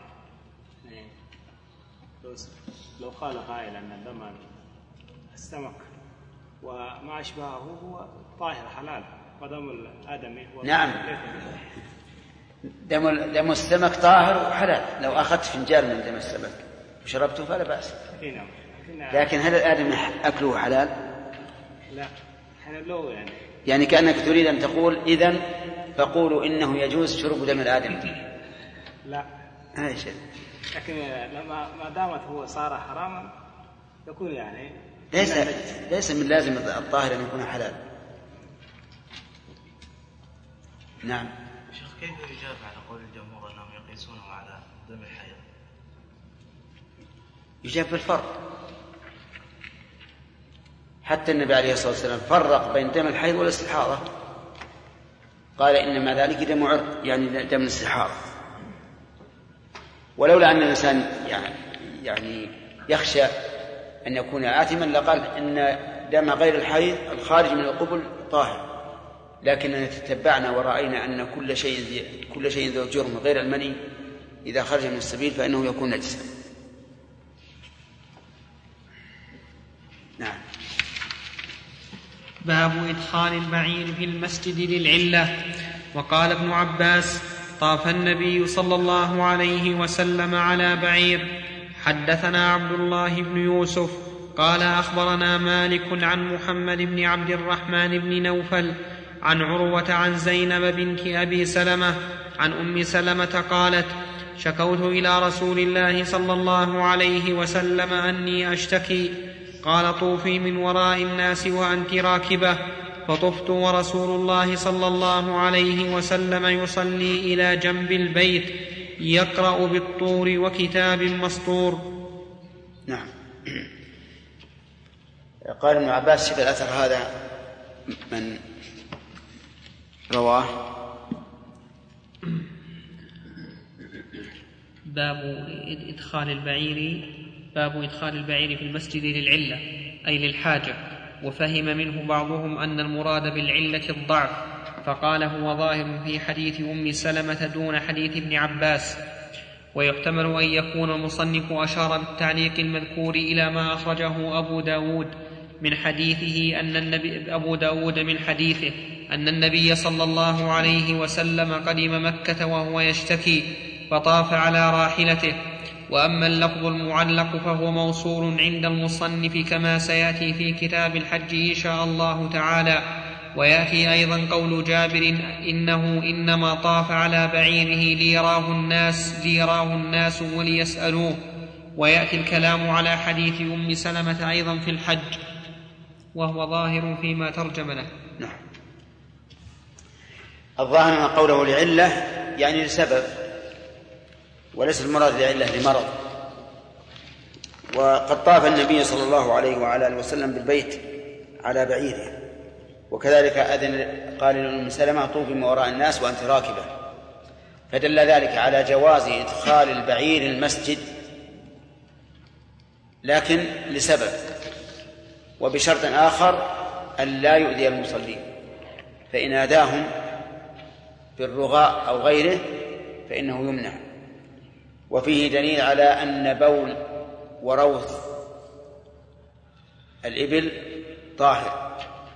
لو قال قائل أن دم السمك وما أشبهه هو طاهر حلال، ودم الآدمي هو نعم، دم دم السمك طاهر وحلال. لو أخذت فنجان من دم السمك وشربته فلا بأس، لكن هل الآدمي أكله حلال؟ لا، حلال يعني. يعني كأنك تريد أن تقول إذن فقولوا إنه يجوز شرب دم الآدمي. لا هاي شيء، لكن لما ما دامت هو صار حراما يكون يعني ليس ليس من لازم الطاهر أن يكون حلال. نعم. شيخ كيف يجاب على قول الجمهور أنهم يقيسونه على دم الحيض؟ يجاب بالفرق، حتى النبي عليه الصلاة والسلام فرق بين دم الحيض والاستحاضة، قال إنما ذلك دم عرق، يعني دم الاستحاضة. ولولا أن الإنسان يعني, يعني يخشى أن يكون آثما لقال إن دم غير الحيض الخارج من القبل طاهر، لكننا تتبعنا ورأينا أن كل شيء كل شيء ذو جرم غير المني إذا خرج من السبيل فإنه يكون نجسا. نعم. باب إدخال البعير في المسجد للعلة. وقال ابن عباس: طاف النبي صلى الله عليه وسلم على بعير. حدثنا عبد الله بن يوسف قال أخبرنا مالك عن محمد بن عبد الرحمن بن نوفل عن عروة عن زينب بنت أبي سلمة عن أم سلمة قالت: شكوت إلى رسول الله صلى الله عليه وسلم أني أشتكي، قال طوفي من وراء الناس وأنت راكبة، فطفت ورسول الله صلى الله عليه وسلم يصلي إلى جنب البيت يقرأ بالطور وكتاب مسطور. نعم. قال ابن عباس شوف الأثر هذا من رواه. باب إدخال البعير باب إدخال البعير في المسجد للعلة أي للحاجة، وفهم منه بعضهم أن المراد بالعلة الضعف، فقال هو ظاهر في حديث أم سلمة دون حديث ابن عباس. ويحتمل أن يكون المصنف أشار بالتعليق المذكور إلى ما أخرجه أبو داود من حديثه أن النبي أبو داود من حديثه أن النبي صلى الله عليه وسلم قدم مكة وهو يشتكي فطاف على راحلته. وأما اللفظ المعلق فهو موصول عند المصنف كما سيأتي في كتاب الحج إن شاء الله تعالى. ويأتي أيضا قول جابر إنه إنما طاف على بعيره ليراه الناس, ليراه الناس وليسألوه. ويأتي الكلام على حديث أم سلمة أيضا في الحج وهو ظاهر فيما ترجم له. نعم. الظاهر أن قوله لعلة يعني لسبب، وليس المراد لعلة لمرض. وقد طاف النبي صلى الله عليه وعلى آله وسلم بالبيت على بعيره، وكذلك أذن قال لأم سلمة طوفي من وراء الناس وأنت راكبة، فدل ذلك على جواز إدخال البعير المسجد، لكن لسبب، وبشرط آخر أن لا يؤذي المصلين، فإن أذاهم بالرغاء أو غيره فإنه يمنع. وفيه دليل على أن بول وروث الإبل طاهر،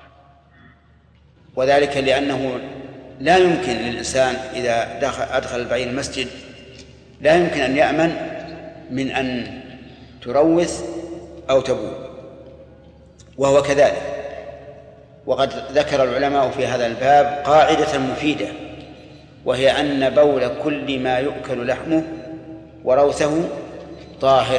وذلك لأنه لا يمكن للإنسان إذا دخل أدخل البعير المسجد لا يمكن أن يأمن من أن تروث أو تبول، وهو كذلك. وقد ذكر العلماء في هذا الباب قاعدة مفيدة، وهي أن بول كل ما يؤكل لحمه وروثه طاهر.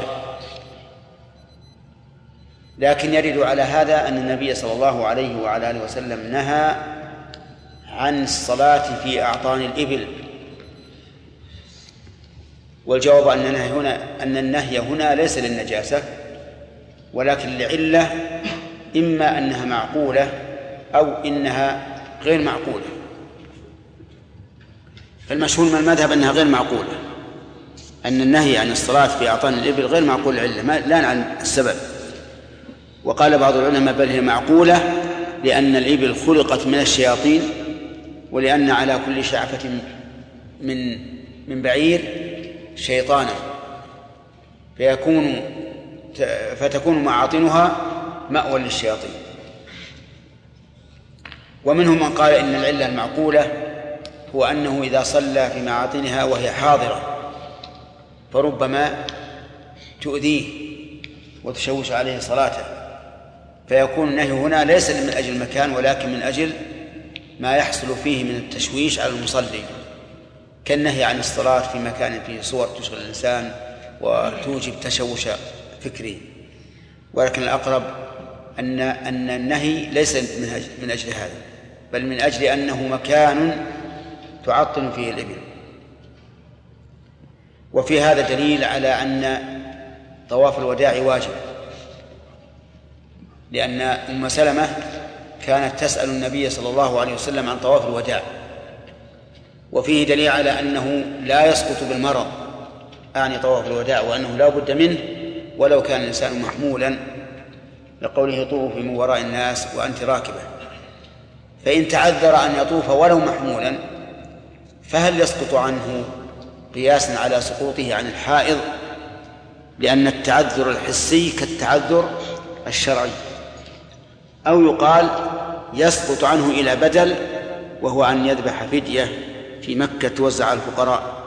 لكن يرد على هذا أن النبي صلى الله عليه وعلى آله وسلم نهى عن الصلاة في أعطان الإبل، والجواب أن النهي هنا, أن النهي هنا ليس للنجاسة ولكن لعلة، إما أنها معقولة أو إنها غير معقولة. فالمشهور من المذهب أنها غير معقولة، أن النهي عن الصلاة في أعطان الإبل غير معقول العلة، لا عن السبب. وقال بعض العلماء بل هي معقولة لأن الإبل خلقت من الشياطين، ولأن على كل شعفة من من بعير شيطانا، فيكون فتكون معاطنها مأوى للشياطين. ومنهم من قال إن العلة المعقولة هو أنه إذا صلى في معاطنها وهي حاضرة فربما تؤذيه وتشوش عليه صلاته، فيكون النهي هنا ليس من أجل المكان ولكن من أجل ما يحصل فيه من التشويش على المصلي، كالنهي عن الصلاة في مكان فيه صور تشغل الإنسان وتوجب تشوش فكري. ولكن الأقرب أن أن النهي ليس من أجل, من أجل هذا، بل من أجل أنه مكان تعطل فيه الإبل. وفي هذا دليل على أن طواف الوداع واجب، لأن أم سلمة كانت تسأل النبي صلى الله عليه وسلم عن طواف الوداع. وفيه دليل على أنه لا يسقط بالمرض، أعني طواف الوداع، وأنه لا بد منه ولو كان الإنسان محمولا، لقوله طوفي من وراء الناس وأنت راكبة. فإن تعذر أن يطوف ولو محمولا فهل يسقط عنه قياسا على سقوطه عن الحائض؟ لأن التعذر الحسي كالتعذر الشرعي. أو يقال يسقط عنه إلى بدل، وهو أن يذبح فدية في مكة توزع على الفقراء.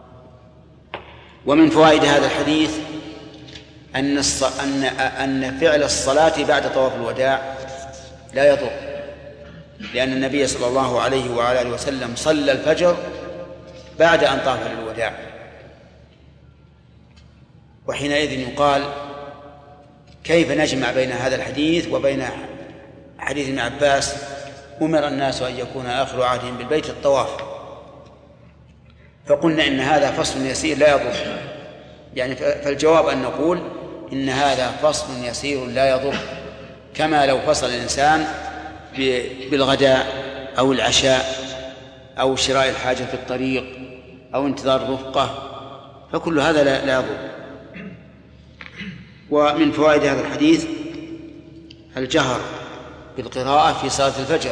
ومن فوائد هذا الحديث أن أن أن فعل الصلاة بعد طواف الوداع لا يضر، لأن النبي صلى الله عليه وعلى آله وسلم صلى الفجر بعد أن طاف للوداع، وحينئذ يقال كيف نجمع بين هذا الحديث وبين حديث ابن عباس أمر الناس أن يكون آخر عهدهم بالبيت الطواف؟ فقلنا إن هذا فصل يسير لا يضر، يعني فالجواب أن نقول إن هذا فصل يسير لا يضر، كما لو فصل الإنسان بالغداء أو العشاء أو شراء الحاجة في الطريق أو انتظار رفقة، فكل هذا لا يضر. ومن فوائد هذا الحديث الجهر بالقراءة في صلاة الفجر،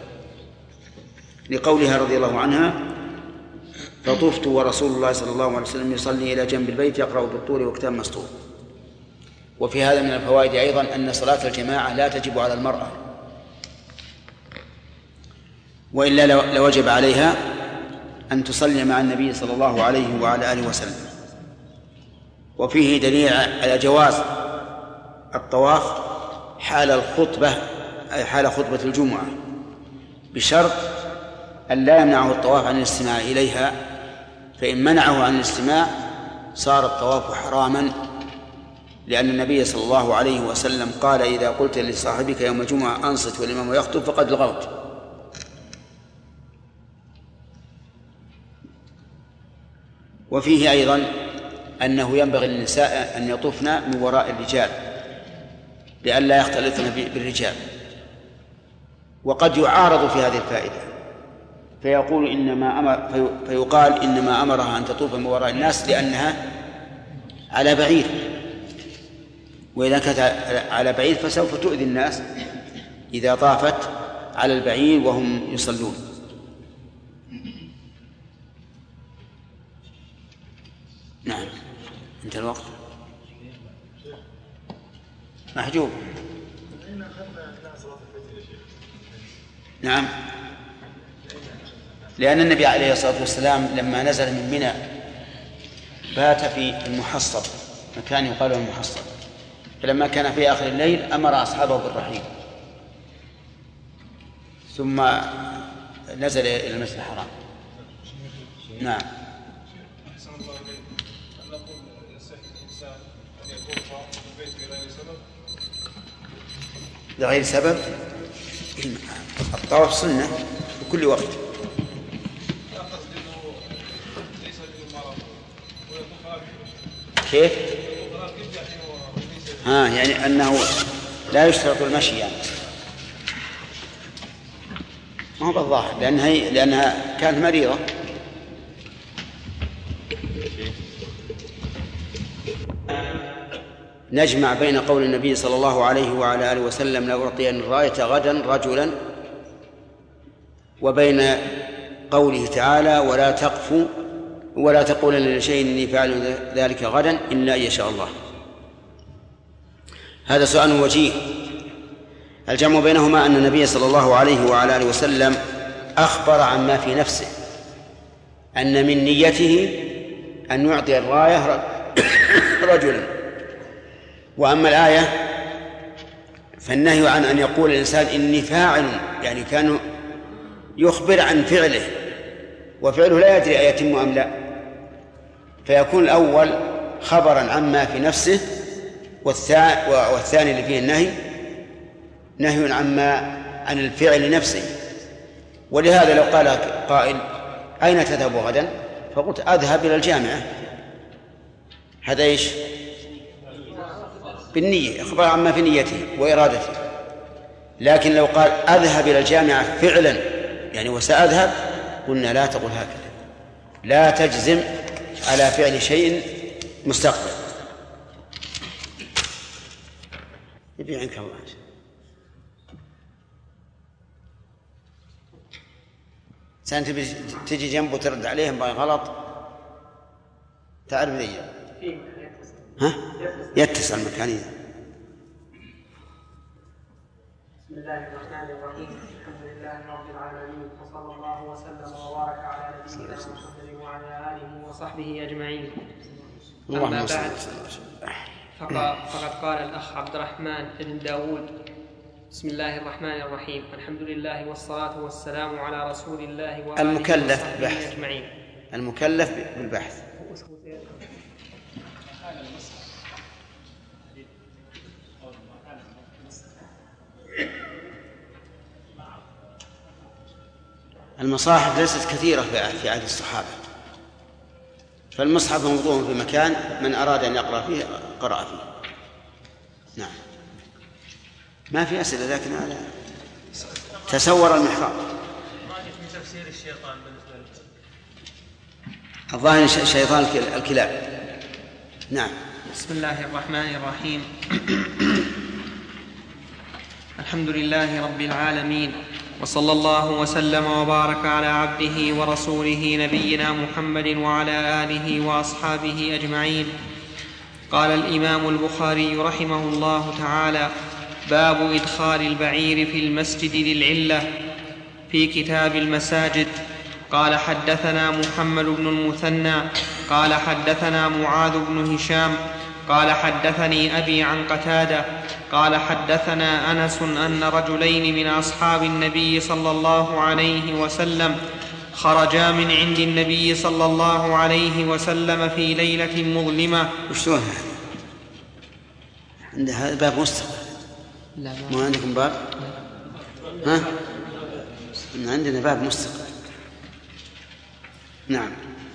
لقولها رضي الله عنها: فطفت ورسول الله صلى الله عليه وسلم يصلي إلى جنب البيت يقرأ بالطور وكتاب مسطور. وفي هذا من الفوائد أيضا أن صلاة الجماعة لا تجب على المرأة، وإلا لوجب عليها أن تصلي مع النبي صلى الله عليه وعلى آله وسلم. وفيه دليل على جواز الطواف حال الخطبة، أي حال خطبة الجمعة، بشرط أن لا يمنعه الطواف عن الاستماع إليها، فإن منعه عن الاستماع صار الطواف حراما، لأن النبي صلى الله عليه وسلم قال: إذا قلت لصاحبك يوم الجمعة أنصت والإمام يخطب فقد لغوت. وفيه أيضا أنه ينبغي للنساء أن يطوفن من وراء الرجال لئلا يختلطن بالرجال. وقد يعارض في هذه الفائدة فيقول إنما أمر فيقال إنما أمرها أن تطوف من وراء الناس لأنها على بعير، وإذا كانت على بعير فسوف تؤذي الناس إذا طافت على البعير وهم يصلون. نعم، انتهى الوقت. محجوب. نعم، لأن النبي عليه الصلاة والسلام لما نزل من منى بات في المحصب، مكان يقال له المحصب، فلما كان في آخر الليل أمر أصحابه بالرحيل، ثم نزل إلى المسجد الحرام. نعم. لغير سبب، الطواف سنة في كل وقت. كيف؟ ها يعني أنه لا يشترط المشي يعني. ما هو بالظاهر لأنها لأنها كانت مريضة. نجمع بين قول النبي صلى الله عليه وعلى آله وسلم: لأعطين الراية غدا رجلا، وبين قوله تعالى: ولا تقف ولا تقولن لشيء إني فاعل ذلك غدا إلا أن يشاء الله. هذا سؤال وجيه. الجمع بينهما أن النبي صلى الله عليه وعلى آله وسلم أخبر عما في نفسه، أن من نيته أن يعطي الراية رجلا. وأما الآية فالنهي عن أن يقول الإنسان إني فاعل، يعني كان يخبر عن فعله وفعله لا يدري أيتم أم لا، فيكون الأول خبرا عما في نفسه، والثاني اللي فيه النهي نهي عما عن الفعل نفسه. ولهذا لو قال قائل: أين تذهب غدا؟ فقلت: أذهب إلى الجامعة، هذا إيش؟ بالنية، إخبار عما في نيته وإرادته. لكن لو قال: أذهب إلى الجامعة فعلا، يعني وسأذهب، قلنا لا تقول هكذا، لا تجزم على فعل شيء مستقبل. يبي عنك الله. سأنت تجي جنبه وترد عليهم بغي غلط، تعرف ذي ها يتصل مكانيا. بسم الله الرحمن الرحيم. الحمد لله رب العالمين، وصلى الله وسلم وبارك على نبينا محمد وعلى آله وصحبه أجمعين. أما بعد، فقد قال الأخ عبد الرحمن بن داود: بسم الله الرحمن الرحيم، الحمد لله والصلاة والسلام على رسول الله وآله المكلف وصحبه بالبحث. أجمعين. المكلف بالبحث. المصاحف ليست كثيرة في عهد الصحابة، فالمصحف موضوع في مكان من أراد أن يقرأ فيه قرأ فيه. نعم. ما في أسئلة، لكن هذا تسور المحراب. في تفسير الشيطان بالنسبة الظاهر شيطان الكلاب. نعم. بسم الله الرحمن الرحيم. الحمد لله رب العالمين، وصلى الله وسلم وبارك على عبده ورسوله نبينا محمد وعلى آله وأصحابه أجمعين. قال الإمام البخاري رحمه الله تعالى: باب إدخال البعير في المسجد للعلة في كتاب المساجد. قال حدثنا محمد بن المثنى قال حدثنا معاذ بن هشام قال حدثني أبي عن قتادة قال حدثنا أنس أن رجلين من أصحاب النبي صلى الله عليه وسلم خرجا من عند النبي صلى الله عليه وسلم في ليلة مظلمة. وشلون عند هذا باب مستقل؟ لا ما عندكم باب؟ ها؟ عندنا باب مستقل. نعم.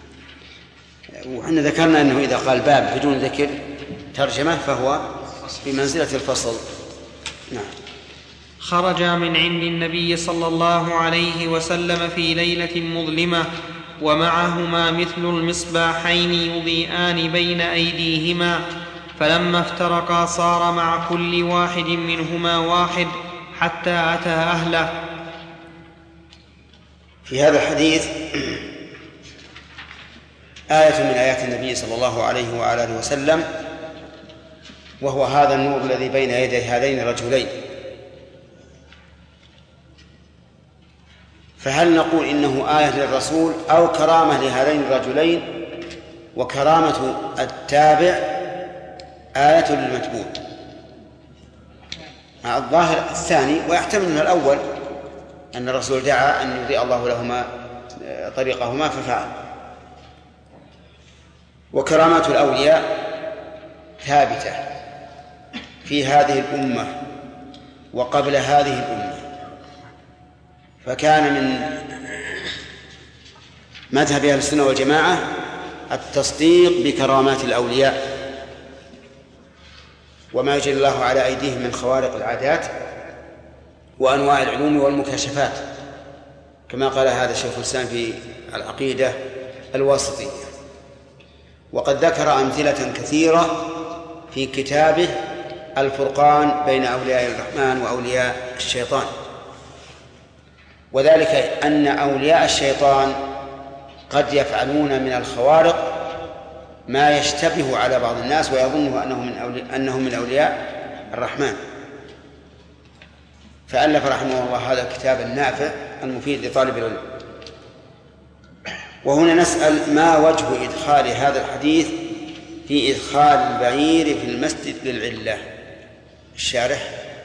وحنا ذكرنا أنه إذا قال باب بدون ذكر ترجمة فهو بمنزلة الفصل. نعم. خرج من عند النبي صلى الله عليه وسلم في ليلة مظلمة ومعهما مثل المصباحين يضيئان بين أيديهما، فلما افترقا صار مع كل واحد منهما واحد حتى أتى أهله. في هذا الحديث آية من آيات النبي صلى الله عليه وعلى آله وسلم، وهو هذا النور الذي بين يدي هذين الرجلين. فهل نقول إنه آية للرسول أو كرامة لهذين الرجلين، وكرامة التابع آية للمتبوع؟ مع الظاهر الثاني، ويحتمل من الأول أن الرسول دعا أن يضيء الله لهما طريقهما ففعل. وكرامات الأولياء ثابتة في هذه الأمة وقبل هذه الأمة، فكان من مذهب أهل السنة والجماعة التصديق بكرامات الأولياء وما يجري الله على أيديهم من خوارق العادات وأنواع العلوم والمكاشفات، كما قال هذا شيخ الإسلام في العقيدة الواسطية. وقد ذكر أمثلة كثيرة في كتابه الفرقان بين أولياء الرحمن وأولياء الشيطان، وذلك أن أولياء الشيطان قد يفعلون من الخوارق ما يشتبه على بعض الناس ويظنه أنه من أولياء, أنه من أولياء الرحمن. فألف رحمه الله هذا الكتاب النافع المفيد لطالب العلم. وهنا نسأل: ما وجه إدخال هذا الحديث في إدخال البعير في المسجد للعلة؟ الشارح.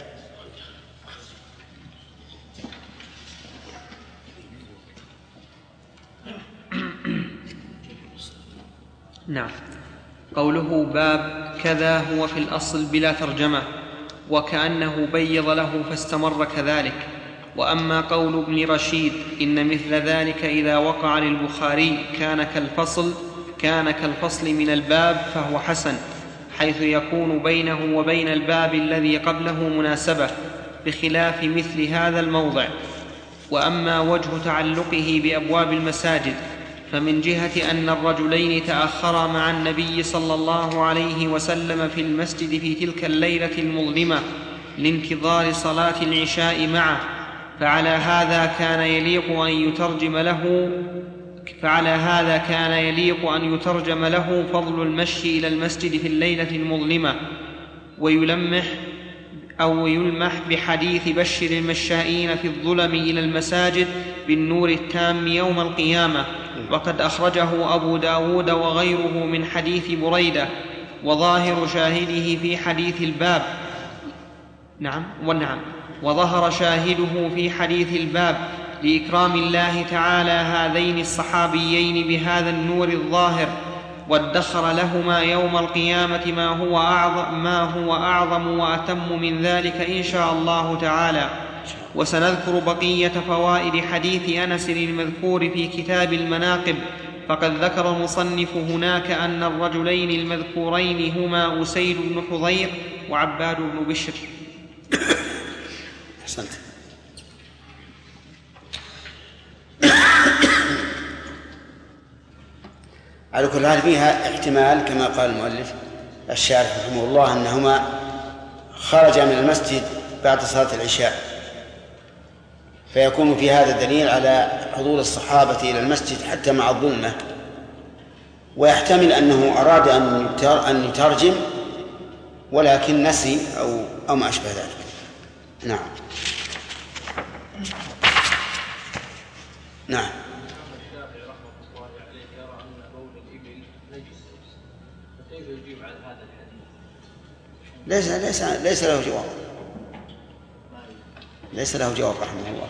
نعم. قوله باب كذا هو في الأصل بلا ترجمة، وكأنه بيض له فاستمر كذلك. وأما قول ابن رشيد إن مثل ذلك إذا وقع للبخاري كان كالفصل كان كالفصل من الباب فهو حسن، حيث يكون بينه وبين الباب الذي قبله مناسبة، بخلاف مثل هذا الموضع. وأما وجه تعلقه بأبواب المساجد فمن جهة أن الرجلين تأخرا مع النبي صلى الله عليه وسلم في المسجد في تلك الليلة المظلمة لانتظار صلاة العشاء معه، فعلى هذا كان يليق أن يترجم له فعلى هذا كان يليق أن يترجم له فضل المشي إلى المسجد في الليلة المظلمة، ويلمح أو يلمح بحديث بشر المشائين في الظلم إلى المساجد بالنور التام يوم القيامة، وقد أخرجه أبو داود وغيره من حديث بريدة، وظاهر شاهده في حديث الباب نعم ونعم وظهر شاهده في حديث الباب لإكرام الله تعالى هذين الصحابيين بهذا النور الظاهر، وادخر لهما يوم القيامة ما هو أعظم, ما هو أعظم وأتم من ذلك إن شاء الله تعالى. وسنذكر بقية فوائد حديث أنس المذكور في كتاب المناقب. فقد ذكر المصنف هناك أن الرجلين المذكورين هما أسيد بن حضير وعباد بن بشر. أحسنت. على كل حال فيها احتمال كما قال المؤلف الشارح رحمه الله أنهما خرجا من المسجد بعد صلاة العشاء، فيكون في هذا الدليل على حضور الصحابة إلى المسجد حتى مع الظلمة، ويحتمل أنه أراد أن يترجم ولكن نسي أو أو ما أشبه ذلك. نعم نعم. ليس ليس ليس له جواب، ليس له جواب رحمه الله.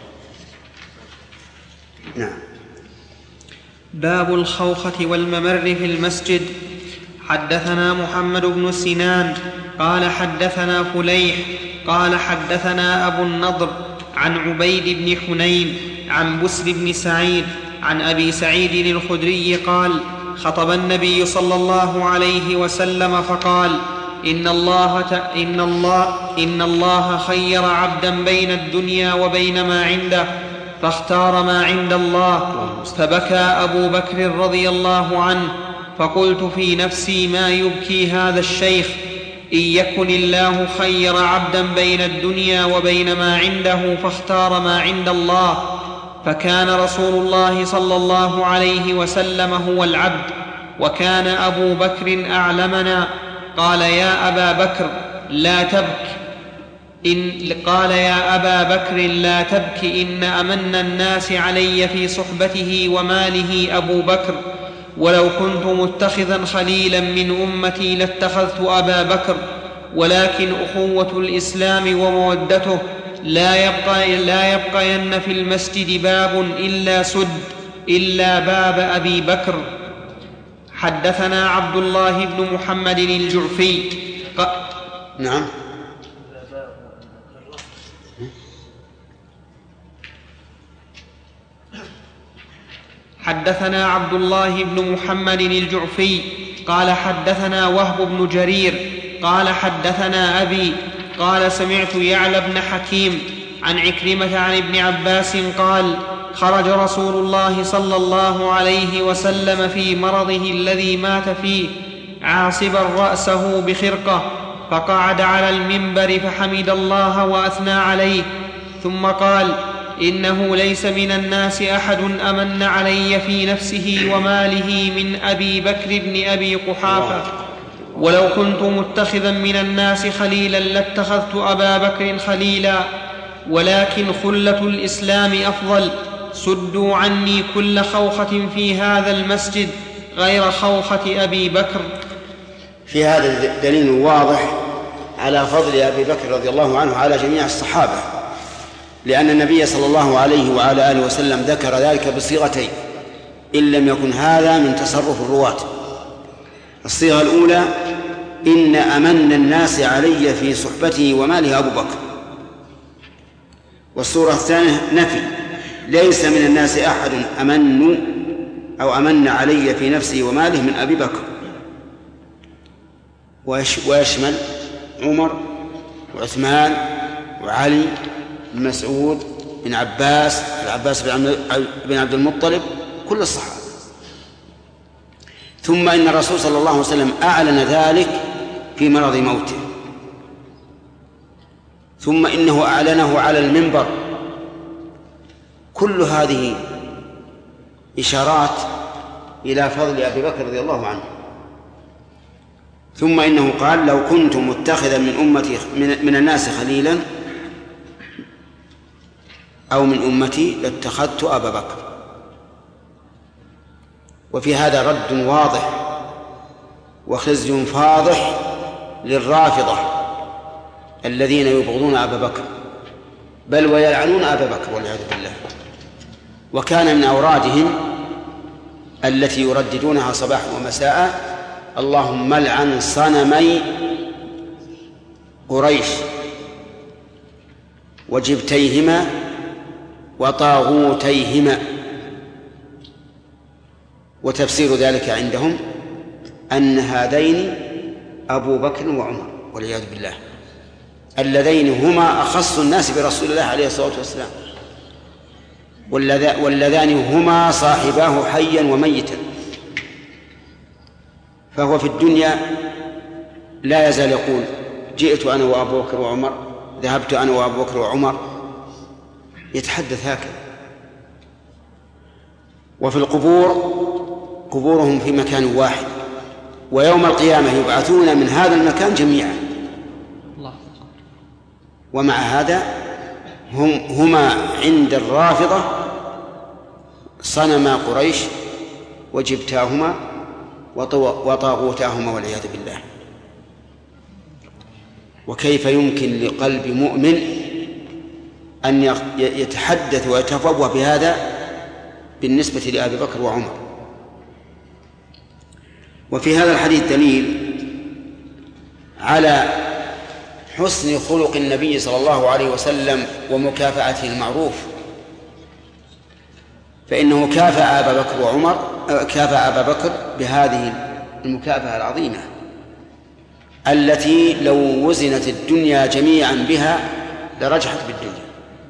نعم. باب الخوخة والممر في المسجد. حدثنا محمد بن سنان قال حدثنا فليح قال حدثنا أبو النضر عن عبيد بن حنين عن بسر بن سعيد عن أبي سعيد الخدري قال خطب النبي صلى الله عليه وسلم فقال إن الله, إن الله, إن الله خير عبدا بين الدنيا وبين ما عنده فاختار ما عند الله. فبكى أبو بكر رضي الله عنه فقلت في نفسي ما يبكي هذا الشيخ، إن يكن الله خير عبدا بين الدنيا وبين ما عنده فاختار ما عند الله، فكان رسول الله صلى الله عليه وسلم هو العبد وكان أبو بكر أعلمنا. قال يا أبا بكر لا تبك إن قال يا أبا بكر لا تبك إن أمن الناس علي في صحبته وماله أبو بكر، ولو كنت متخذا خليلا من أمتي لاتخذت أبا بكر، ولكن أخوة الإسلام ومودته لا يبقى لا يبقين في المسجد باب إلا سد إلا باب أبي بكر. حدثنا عبد الله بن محمد الجعفي ق... نعم. حدثنا عبد الله بن محمد الجعفي قال حدثنا وهب بن جرير قال حدثنا أبي قال سمعت يعلى بن حكيم عن عكرمة عن ابن عباس قال خرج رسول الله صلى الله عليه وسلم في مرضه الذي مات فيه عاصبا رأسه بخرقة، فقعد على المنبر فحمد الله وأثنى عليه، ثم قال إنه ليس من الناس أحد أمن علي في نفسه وماله من أبي بكر بن أبي قحافة، ولو كنت متخذا من الناس خليلا لاتخذت أبا بكر خليلا، ولكن خلة الإسلام أفضل. سدوا عني كل خوخة في هذا المسجد غير خوخة أبي بكر. في هذا دليل واضح على فضل أبي بكر رضي الله عنه على جميع الصحابة، لأن النبي صلى الله عليه وعلى آله وسلم ذكر ذلك بصيغتين إن لم يكن هذا من تصرف الرواة. الصيغة الأولى إن أمن الناس علي في صحبته وماله أبو بكر، والصورة الثانية نفي ليس من الناس أحد أمن أو أمن علي في نفسه وماله من أبي بكر، ويشمل عمر وعثمان وعلي بن مسعود بن عباس العباس بن عبد المطلب، كل الصحابة. ثم إن الرسول صلى الله عليه وسلم أعلن ذلك في مرض موته، ثم إنه أعلنه على المنبر. كل هذه إشارات إلى فضل أبي بكر رضي الله عنه. ثم إنه قال لو كنت متخذا من أمتي من الناس خليلا أو من أمتي لاتخذت أبا بكر. وفي هذا رد واضح وخزي فاضح للرافضة الذين يبغضون أبا بكر بل ويلعنون أبا بكر والعياذ بالله. وكان من أورادهم التي يرددونها صباحا ومساء اللهم لعن صنمي قريش وجبتيهما وطاغوتيهما. وتفسير ذلك عندهم أن هذين أبو بكر وعمر والعياذ بالله، اللذين هما أخص الناس برسول الله عليه الصلاة والسلام، واللذان هما صاحباه حيا وميتا. فهو في الدنيا لا يزال يقول جئت أنا وأبو بكر وعمر، ذهبت أنا وأبو بكر وعمر، يتحدث هكذا. وفي القبور قبورهم في مكان واحد، ويوم القيامة يبعثون من هذا المكان جميعا. ومع هذا هم هما عند الرافضة صنما قريش وجبتاهما وطاغوتاهما والعياذ بالله. وكيف يمكن لقلب مؤمن أن يتحدث ويتفوه بهذا بالنسبة لأبي بكر وعمر؟ وفي هذا الحديث دليل على حسن خلق النبي صلى الله عليه وسلم ومكافأته المعروف، فإنه كافأ أبا بكر وعمر كافأ أبا بكر بهذه المكافأة العظيمة التي لو وزنت الدنيا جميعا بها لرجحت بالدنيا.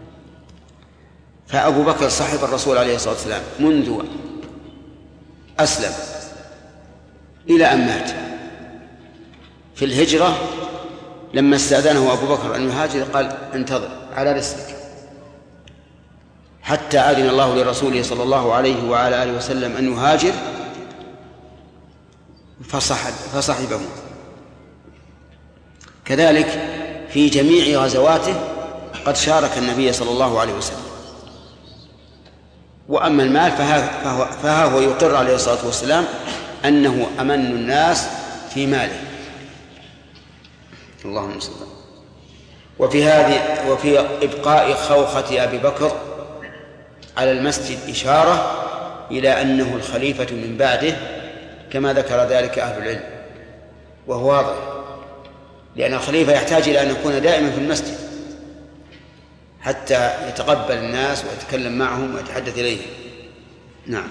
فأبو بكر صاحب الرسول عليه الصلاة والسلام منذ أسلم إلى أن مات. في الهجرة لما استأذنه أبو بكر أن يهاجر قال انتظر على رسلك، حتى أذن الله لرسوله صلى الله عليه وعلى آله وسلم أن يهاجر فصحب فصحبه. كذلك في جميع غزواته قد شارك النبي صلى الله عليه وسلم. وأما المال فها, فها هو يقر عليه الصلاة والسلام أنه أمن الناس في ماله. اللهم صل. وفي هذه وفي إبقاء خوخة أبي بكر على المسجد إشارة إلى أنه الخليفة من بعده كما ذكر ذلك أهل العلم، وهو واضح، لأن الخليفة يحتاج إلى أن يكون دائما في المسجد حتى يتقبل الناس ويتكلم معهم ويتحدث إليهم. نعم.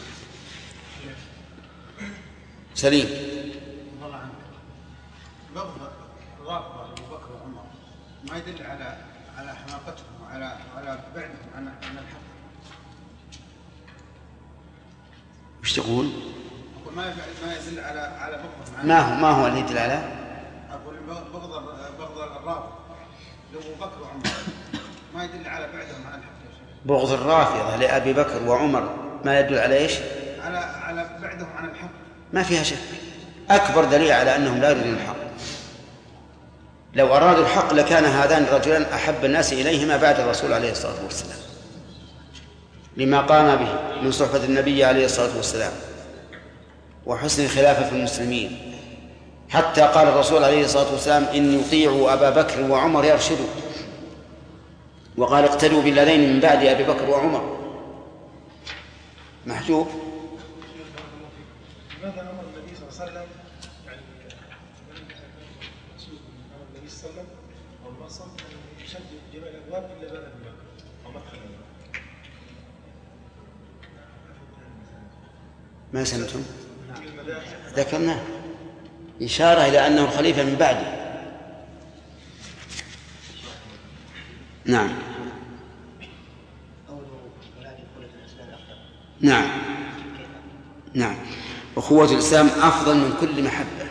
سليم. الرافضة أبو بكر وعمر ما يدل على على حماقتهم وعلى على بعدهم عن عن الحق. وش تقول؟ أقول ما ما يدل على على بغض. ما هو ما هو اللي يدل على؟ أقول بغض بغض الرافضة لأبو بكر وعمر ما يدل على بعدهم عن الحق يا شيخ. بغض الرافضة لأبي بكر وعمر ما يدل على إيش؟ على على بعدهم عن الحق. ما فيها شك. أكبر دليل على أنهم لا يريدون الحق. لو أرادوا الحق لكان هذان الرجلان أحب الناس إليهما بعد الرسول عليه الصلاة والسلام، لما قام به من صحبة النبي عليه الصلاة والسلام وحسن الخلافة في المسلمين، حتى قال الرسول عليه الصلاة والسلام إن يطيعوا أبا بكر وعمر يرشدوا، وقال اقتدوا بالذين من بعد أبي بكر وعمر. محجوب. لماذا أمر النبي صلى الله عليه وسلم يعني النبي صلى الله عليه وسلم أو النصر أن يشدد جميع الأبواب إلا باب أبي بكر أو مدخل؟ ما سمعتم؟ ذكرنا إشارة إلى أنه الخليفة من بعده. نعم. نعم نعم أخوة الإسلام أفضل من كل محبة.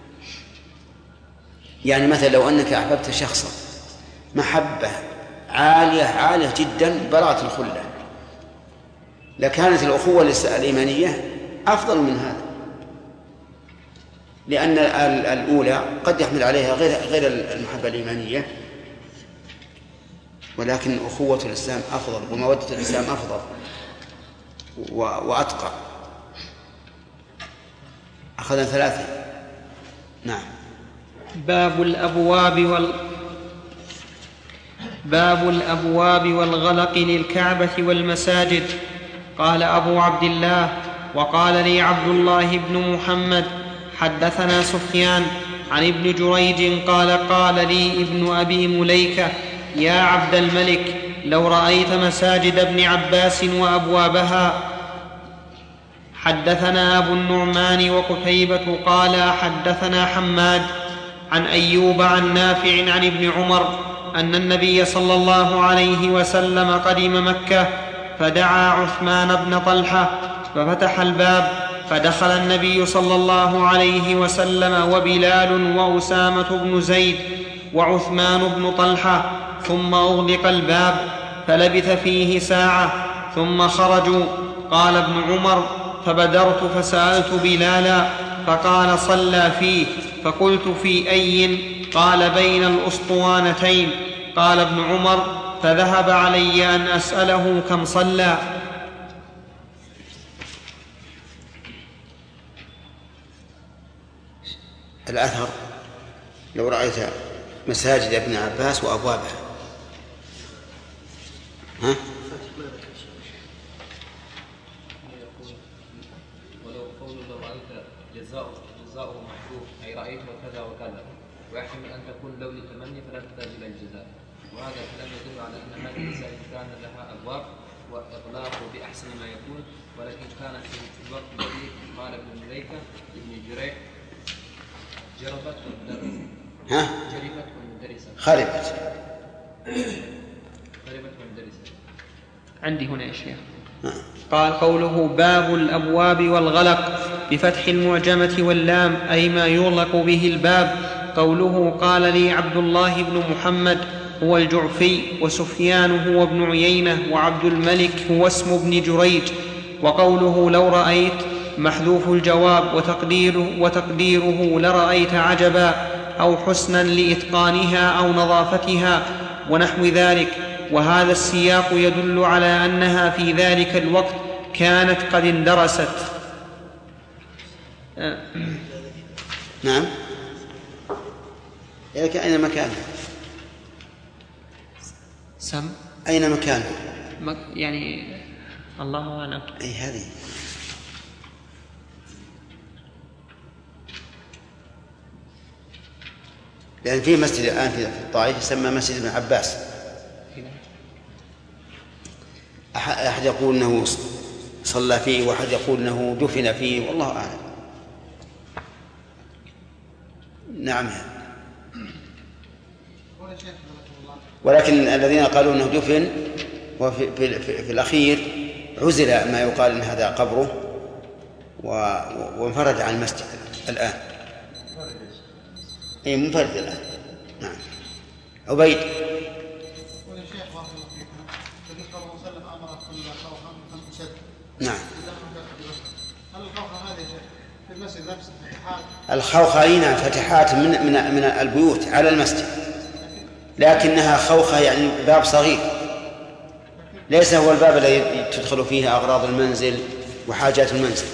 يعني مثلا لو أنك أحببت شخصا محبة عالية عالية جدا براءة الخلة، لكانت الأخوة الإيمانية أفضل من هذا، لأن الأولى قد يحمل عليها غير غير المحبة الإيمانية، ولكن أخوة الإسلام أفضل ومودة الإسلام أفضل وأتقى. أخذنا ثلاثة. نعم. باب الأبواب وال باب الأبواب والغلق للكعبة والمساجد. قال أبو عبد الله وقال لي عبد الله بن محمد حدثنا سفيان عن ابن جريج قال قال لي ابن أبي مليكة يا عبد الملك لو رأيت مساجد ابن عباس وأبوابها. حدثنا أبو النعمان وقتيبة قال حدثنا حماد عن أيوب عن نافع عن ابن عمر أن النبي صلى الله عليه وسلم قدم مكة فدعا عثمان بن طلحة ففتح الباب فدخل النبي صلى الله عليه وسلم وبلال وأسامة بن زيد وعثمان بن طلحة ثم أغلق الباب فلبث فيه ساعة ثم خرجوا. قال ابن عمر فبدرت فسألت بلالا فقال صلى فيه فقلت في أي؟ قال بين الأسطوانتين. قال ابن عمر فذهب علي أن أسأله كم صلى. الأثر لو رأيت مساجد ابن عباس وأبوابها ها؟ ولو قول لو رأيت جزاؤه جزاؤه محذوف أي رأيت وكذا وكذا ويحتمل أن تكون لو للتمني فلا تحتاج إلى الجزاء. وهذا كلام يدل على أن هذه المسائل كان لها أبواب وإغلاق بأحسن ما يكون، ولكن كانت في الوقت الذي قال ابن مليكة ابن جريح جربت ومدرسة ها؟ جربت ومدرسة خربت خربت ومدرسة. عندي هنا يا شيخ. قال قوله باب الأبواب والغلق بفتح المعجمة واللام أي ما يغلق به الباب. قوله قال لي عبد الله بن محمد هو الجعفي وسفيان هو ابن عيينة وعبد الملك هو اسم ابن جريج. وقوله لو رأيت محذوف الجواب وتقديره, وتقديره لرأيت عجبا أو حسنا لإتقانها أو نظافتها ونحو ذلك. وهذا السياق يدل على أنها في ذلك الوقت كانت قد اندرست. نعم. أين مكانه؟ سم أين مكانه؟ مك... يعني الله أعلم. أي هذه لأن في مسجد الآن في الطائف يسمى مسجد ابن عباس. أحد يقول أنه صلى فيه وأحد يقول أنه دفن فيه والله أعلم. نعم. ولكن الذين قالوا أنه دفن وفي في, في, في الأخير عزل ما يقال أن هذا قبره وانفرد عن المسجد الآن. أي منفرد الآن. نعم. عبيد. نعم. هل الخوخة هذه في المسجد نفسه فتحات؟ الخوخة هنا فتحات من من من البيوت على المسجد، لكنها خوخة يعني باب صغير، ليس هو الباب الذي تدخل فيه أغراض المنزل وحاجات المنزل.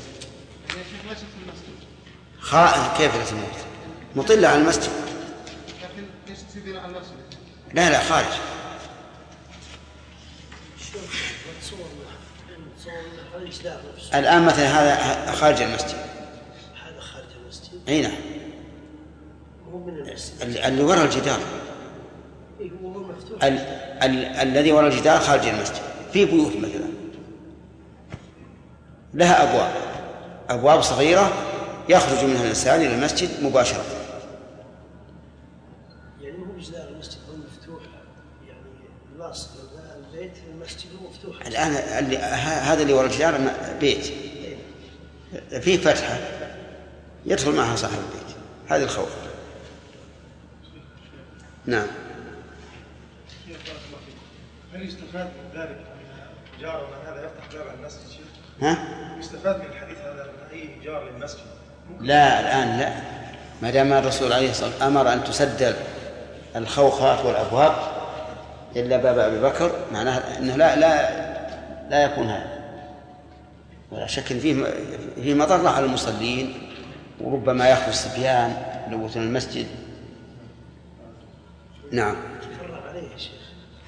خاء كيف ليس مطلة على المسجد؟ لكن ليست في بناء المسجد. لا لا خارج. الآن مثلا هذا خارج المسجد. هذا خارج المسجد. أي نعم. هو من المسجد. اللي وراء الجدار. إيه هو مفتوح. ال... ال... الذي وراء الجدار خارج المسجد. في بيوت مثلا لها أبواب، أبواب صغيرة يخرج منها الإنسان إلى المسجد مباشرة. يعني هو جدار المسجد هو مفتوح، يعني لاصق البيت المسجد هو مفتوح. الآن اللي... هذا اللي وراء الجدار بيت فيه فتحة يدخل معها صاحب البيت، هذا الخوف. نعم. هل يستفاد من ذلك من جار ومن هذا يفتح باب المسجد؟ ها؟ يستفاد من الحديث هذا من أي جار للمسجد؟ لا الآن لا، ما دام الرسول عليه الصلاة والسلام أمر أن تسد الخوخات والأبواب إلا باب أبي بكر، معناه أنه لا لا لا يكون هذا، ولا شك فيه فيه مضرة على المصلين، وربما يأخذ الصبيان لوثن المسجد. نعم. عليه يا شيخ.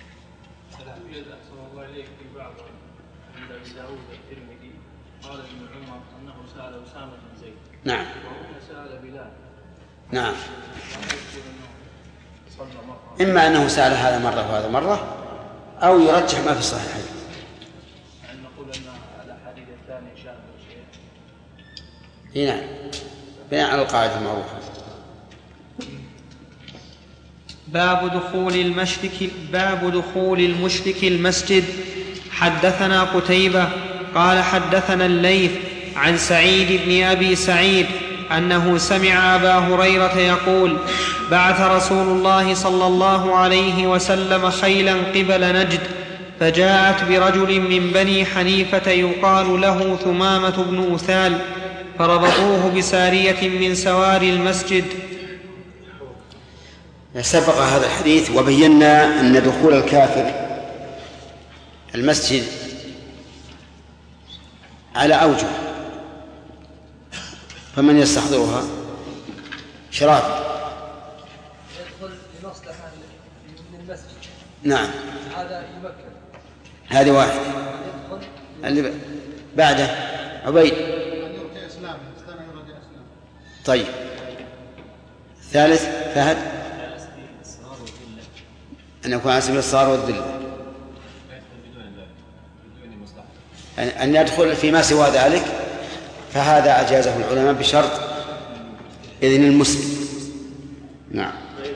الله إليك في بعض عند أبي داود الترمذي قال ابن عمر أنه سأل أسامة بن زيد. نعم. وهنا سأل بلال. نعم. إما أنه سأل هذا مرة وهذا مرة، أو يرجح ما في الصحيحين. يعني نقول أن الأحاديث الثانية شاذة شيء. نعم، بناء على القاعدة المعروفة. باب دخول المشرك باب دخول المشرك المسجد. حدثنا قتيبة قال حدثنا الليث عن سعيد بن أبي سعيد أنه سمع أبا هريرة يقول: بعث رسول الله صلى الله عليه وسلم خيلا قبل نجد، فجاءت برجل من بني حنيفة يقال له ثمامة بن أثال، فربطوه بسارية من سواري المسجد. سبق هذا الحديث وبينا أن دخول الكافر المسجد على أوجه، فمن يستحضرها؟ شراب يدخل لمصلحة من المسجد. نعم، هذا يمكن. هذه واحد. اللي بعده عبيد. طيب، ثالث فهد أن يكون على سبيل الصغار والذلة، أن يدخل فيما سوى ذلك، فهذا أجازه العلماء بشرط إذن المسلم. نعم.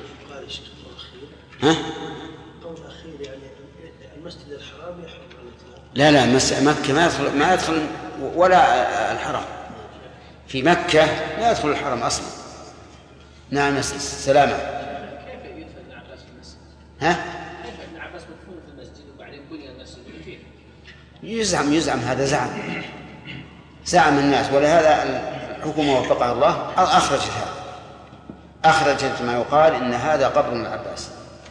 ها؟ قول أخير يعني المسجد الحرام يحرم الإطلاق. لا لا، مكة ما يدخل ما يدخل ولا الحرام. في مكة لا يدخل الحرام أصلا. نعم سلامة. كيف يدفن ابن عباس في المسجد؟ ها؟ كيف ابن عباس مدفون في المسجد وبعدين بني المسجد فيه؟ يزعم يزعم هذا زعم زعم الناس، ولهذا الحكومة وفقها الله أخرجت هذا أخرجت ما يقال إن هذا قبر ابن عباس.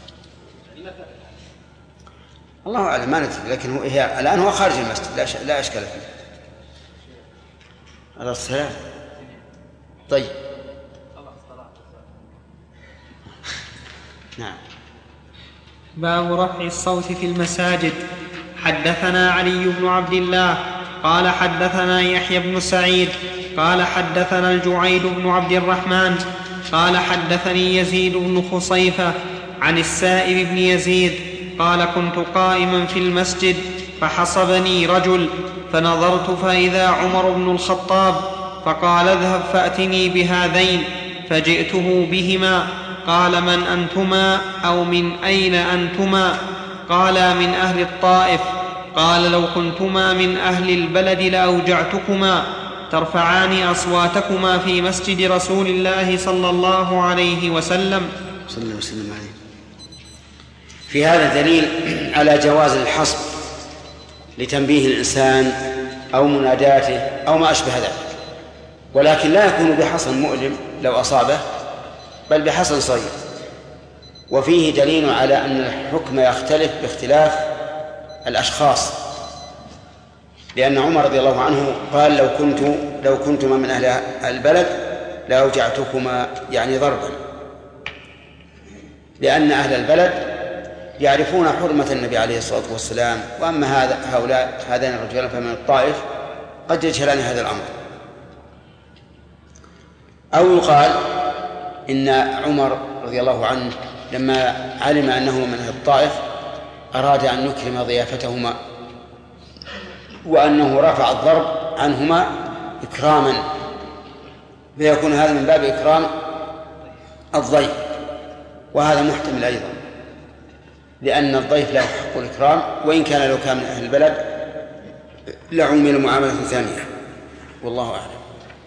الله أعلم ما ندري، لكن هو هي الآن هو خارج المسجد لا, ش... لا أشكال فيه. على السلام. طيب نعم. باب رفع الصوت في المساجد. حدثنا علي بن عبد الله قال حدثنا يحيى بن سعيد قال حدثنا الجعيد بن عبد الرحمن قال حدثني يزيد بن خصيفة عن السائب بن يزيد قال: كنت قائما في المسجد فحصبني رجل، فنظرت فإذا عمر بن الخطاب، فقال: اذهب فأتني بهذين، فجئته بهما. قال: من أنتما أو من أين أنتما؟ قالا: من أهل الطائف. قال: لو كنتما من أهل البلد لأوجعتكما، ترفعان أصواتكما في مسجد رسول الله صلى الله عليه وسلم. صلى الله وسلم عليه. في هذا دليل على جواز الحصب لتنبيه الإنسان أو مناداته أو ما أشبه ذلك، ولكن لا يكون بحصن مؤلم لو أصابه، بل بحصن صغير. وفيه دليل على أن الحكم يختلف باختلاف الأشخاص، لأن عمر رضي الله عنه قال: لو كنت لو كنتما من أهل البلد لأوجعتكما، يعني ضربا، لأن أهل البلد يعرفون حرمة النبي عليه الصلاة والسلام، وأما هذا هؤلاء هذين الرجال فمن الطائف قد يجهلان هذا الأمر. أو يقال إن عمر رضي الله عنه لما علم أنه من أهل الطائف أراد أن يكرم ضيافتهما، وأنه رفع الضرب عنهما إكراما، فيكون هذا من باب إكرام الضيف، وهذا محتمل أيضا، لأن الضيف لا يحق الإكرام، وإن كان لو كان من أهل البلد لعمل معاملة ثانية، والله أعلم.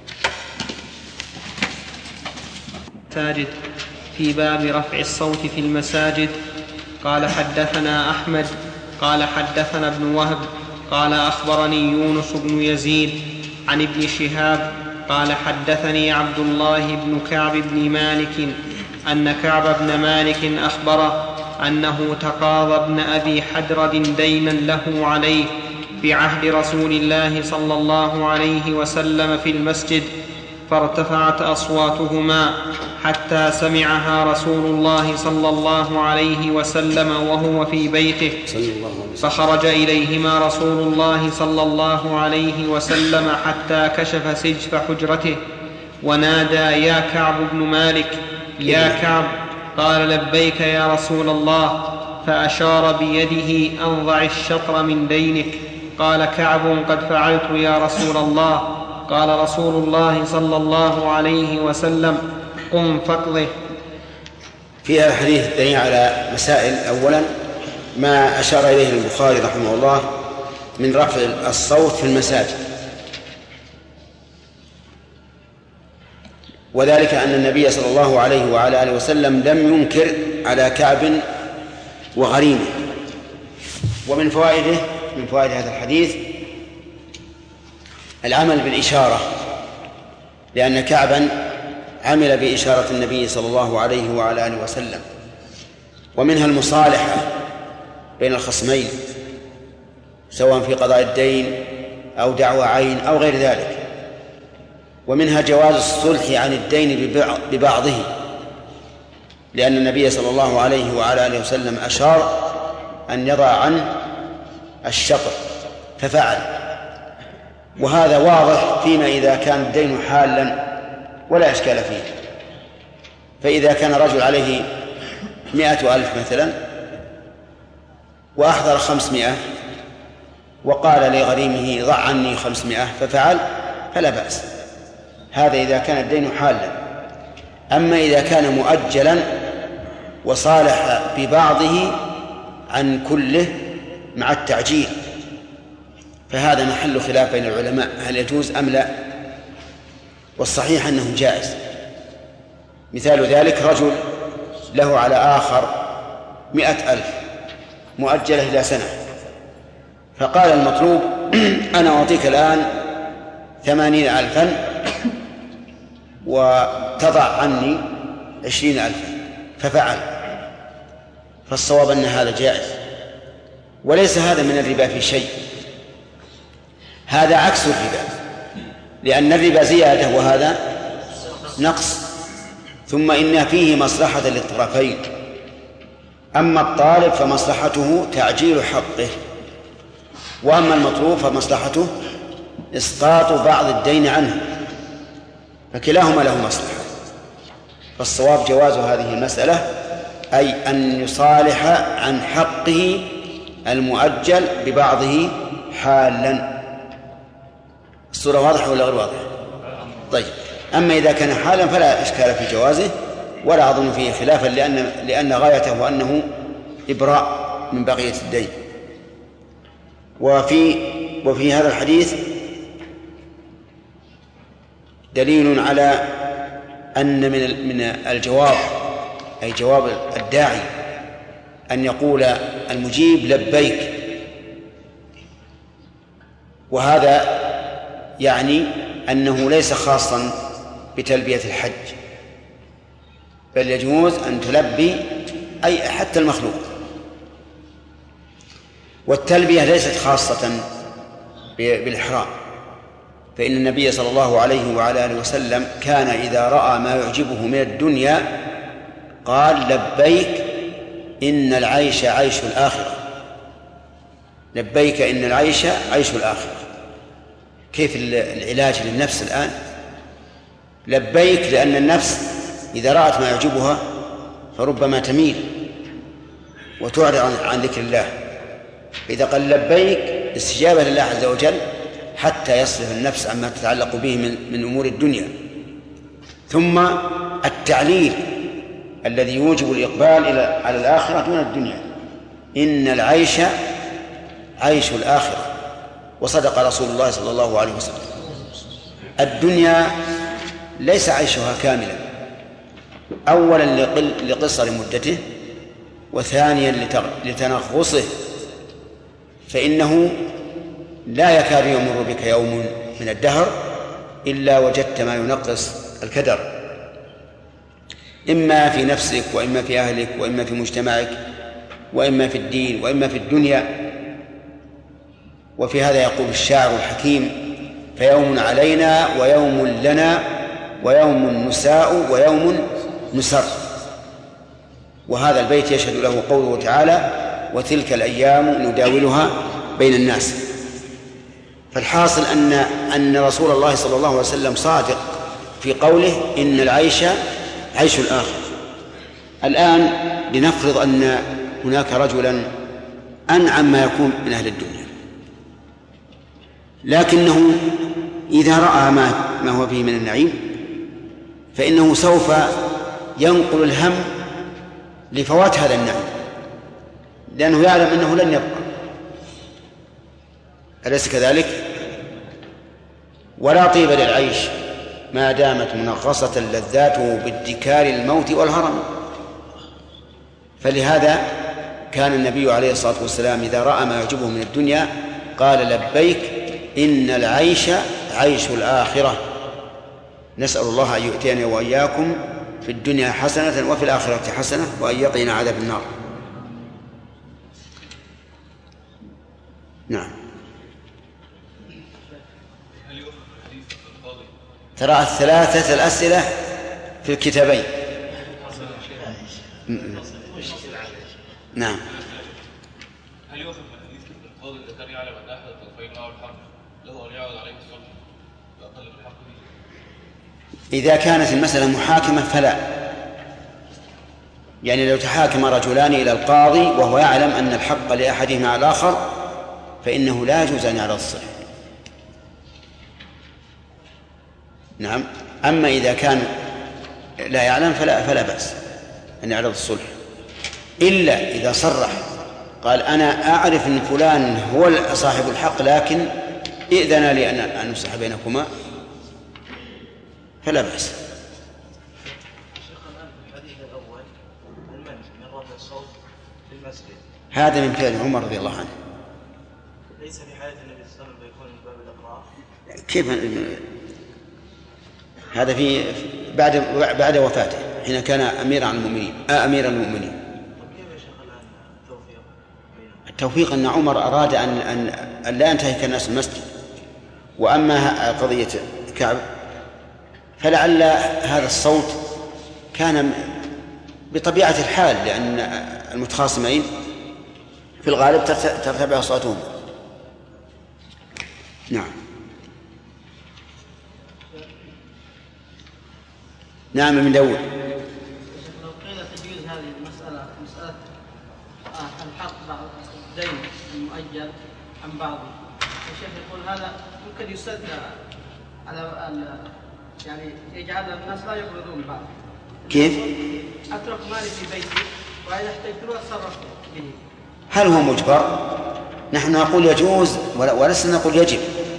مساجد. في باب رفع الصوت في المساجد. قال حدثنا أحمد قال حدثنا ابن وهب قال أخبرني يونس بن يزيد عن ابن شهاب قال حدثني عبد الله بن كعب بن مالك أن كعب بن مالك أخبره أنه تقاضى ابن أبي حدرد دينا له عليه في عهد رسول الله صلى الله عليه وسلم في المسجد، فارتفعت أصواتهما حتى سمعها رسول الله صلى الله عليه وسلم وهو في بيته، فخرج إليهما رسول الله صلى الله عليه وسلم حتى كشف سجف حجرته ونادى: يا كعب بن مالك، يا كعب. قال لبيك يا رسول الله، فأشار بيده أن ضع الشطر من دينك. قال كعب قد فعلت يا رسول الله. قال رسول الله صلى الله عليه وسلم قم فاقضه. في هذا الحديث دليل على مسائل. أولا ما أشار إليه البخاري رحمه الله من رفع الصوت في المساجد، وذلك أن النبي صلى الله عليه وعلى آله وسلم لم ينكر على كعب وغريمه. ومن فوائده من فوائد هذا الحديث العمل بالإشارة، لأن كعبا عمل بإشارة النبي صلى الله عليه وعلى آله وسلم. ومنها المصالحة بين الخصمين سواء في قضاء الدين أو دعوى عين أو غير ذلك. ومنها جواز الصلح عن الدين ببعضه، لأن النبي صلى الله عليه وعلى آله وسلم أشار أن يضع عنه الشطر ففعل. وهذا واضح فيما إذا كان الدين حالا ولا إشكال فيه. فإذا كان رجل عليه مئة ألف مثلا وأحضر خمسمائة وقال لغريمه ضع عني خمسمائة ففعل فلا بأس، هذا إذا كان الدين حالا. أما إذا كان مؤجلا وصالح ببعضه عن كله مع التعجيل فهذا محل خلاف بين العلماء، هل يجوز أم لا؟ والصحيح أنه جائز. مثال ذلك رجل له على آخر مئة ألف مؤجلة إلى سنة، فقال المطلوب أنا أعطيك الآن ثمانين ألفا وتضع عني عشرين ألفا ففعل، فالصواب أن هذا جائز، وليس هذا من الربا في شيء، هذا عكس الربا، لأن الربا زيادة وهذا نقص، ثم إن فيه مصلحة للطرفين. أما الطالب فمصلحته تعجيل حقه، وأما المطلوب فمصلحته إسقاط بعض الدين عنه، فكلاهما له مصلحة. فالصواب جواز هذه المسألة، أي أن يصالح عن حقه المؤجل ببعضه حالا. الصورة واضحة ولا غير واضحة؟ طيب، أما إذا كان حالا فلا إشكال في جوازه، ولا أظن فيه خلافا، لأن لأن غايته أنه إبراء من بقية الدين. وفي وفي هذا الحديث دليل على أن من من الجواب، أي جواب الداعي، أن يقول المجيب لبيك، وهذا يعني أنه ليس خاصا بتلبية الحج، بل يجوز أن تلبي أي حتى المخلوق. والتلبية ليست خاصة بالإحرام، فإن النبي صلى الله عليه وعلى آله وسلم كان إذا رأى ما يعجبه من الدنيا قال لبيك إن العيش عيش الآخرة، لبيك إن العيش عيش الآخرة. كيف العلاج للنفس الآن؟ لبيك، لأن النفس إذا رأت ما يعجبها فربما تميل وتعرض عن ذكر الله، إذا قال لبيك استجابة لله عز وجل حتى يصرف النفس عما تتعلق به من, من أمور الدنيا. ثم التعليل الذي يوجب الإقبال إلى على الآخرة دون الدنيا، إن العيش عيش الآخرة. وصدق رسول الله صلى الله عليه وسلم، الدنيا ليس عيشها كاملا، أولا لقصر مدته، وثانيا لتنغصه، فإنه لا يكاد يمر بك يوم من الدهر إلا وجدت ما ينقص الكدر، إما في نفسك وإما في أهلك وإما في مجتمعك وإما في الدين وإما في الدنيا. وفي هذا يقول الشاعر الحكيم: فيوم علينا ويوم لنا ويوم نساء ويوم نسر. وهذا البيت يشهد له قوله تعالى: وتلك الأيام نداولها بين الناس. فالحاصل أن أن رسول الله صلى الله عليه وسلم صادق في قوله إن العيش عيش الآخر. الآن لنفرض أن هناك رجلا أنعم ما يكون من أهل الدنيا، لكنه إذا رأى ما هو فيه من النعيم فإنه سوف ينقل الهم لفوات هذا النعيم، لأنه يعلم أنه لن يبقى، أليس كذلك؟ ولا طيب للعيش ما دامت منغصة لذاته بادكار الموت والهرم. فلهذا كان النبي عليه الصلاة والسلام إذا رأى ما يعجبه من الدنيا قال لبيك إن العيش عيش الآخرة، نسأل الله أن يؤتينا وإياكم في الدنيا حسنة وفي الآخرة حسنة وأن يقينا عذاب النار. نعم. ترى الثلاثة الأسئلة في الكتابين. نعم. هل يوافق الحديث القاضي إذا كان يعلم أن أحد الطرفين معه الحق له أن يعود عليه الصلح وأقل الحق به؟ إذا كانت المسألة محاكمة فلا، يعني لو تحاكم رجلان إلى القاضي وهو يعلم أن الحق لأحدهما على الآخر فإنه لا يجوز أن يعرض الصلح. نعم. أما إذا كان لا يعلم فلا, فلا بأس أن يعرض الصلح، إلا إذا صرح قال أنا أعرف أن فلان هو صاحب الحق لكن إذن لي أن أصلح بينكما فلا بأس. هذا من فعل عمر رضي الله عنه، ليس في حياة النبي صلى الله عليه وسلم يكون من باب الإقرار. كيف هذا في بعد بعد وفاته حين كان أمير عن المؤمنين آه أمير المؤمنين. كيف يا شيخ الآن التوفيق؟ التوفيق أن عمر أراد أن أن, أن لا ينتهك الناس المسجد. وأما قضية كعب فلعل هذا الصوت كان بطبيعة الحال، لأن المتخاصمين في الغالب ترتفع أصواتهم. نعم. نعم من داود. لو قيل تجوز هذه المسألة مسألة الحق بعض الدين المؤجل عن بعضه، الشيخ يقول هذا ممكن يسد على يعني يجعل الناس لا يقرضون بعض. كيف؟ أترك مالي في بيتي وإذا احتجت أتصرف به. هل هو مجبر؟ نحن نقول يجوز ولسنا نقول يجب.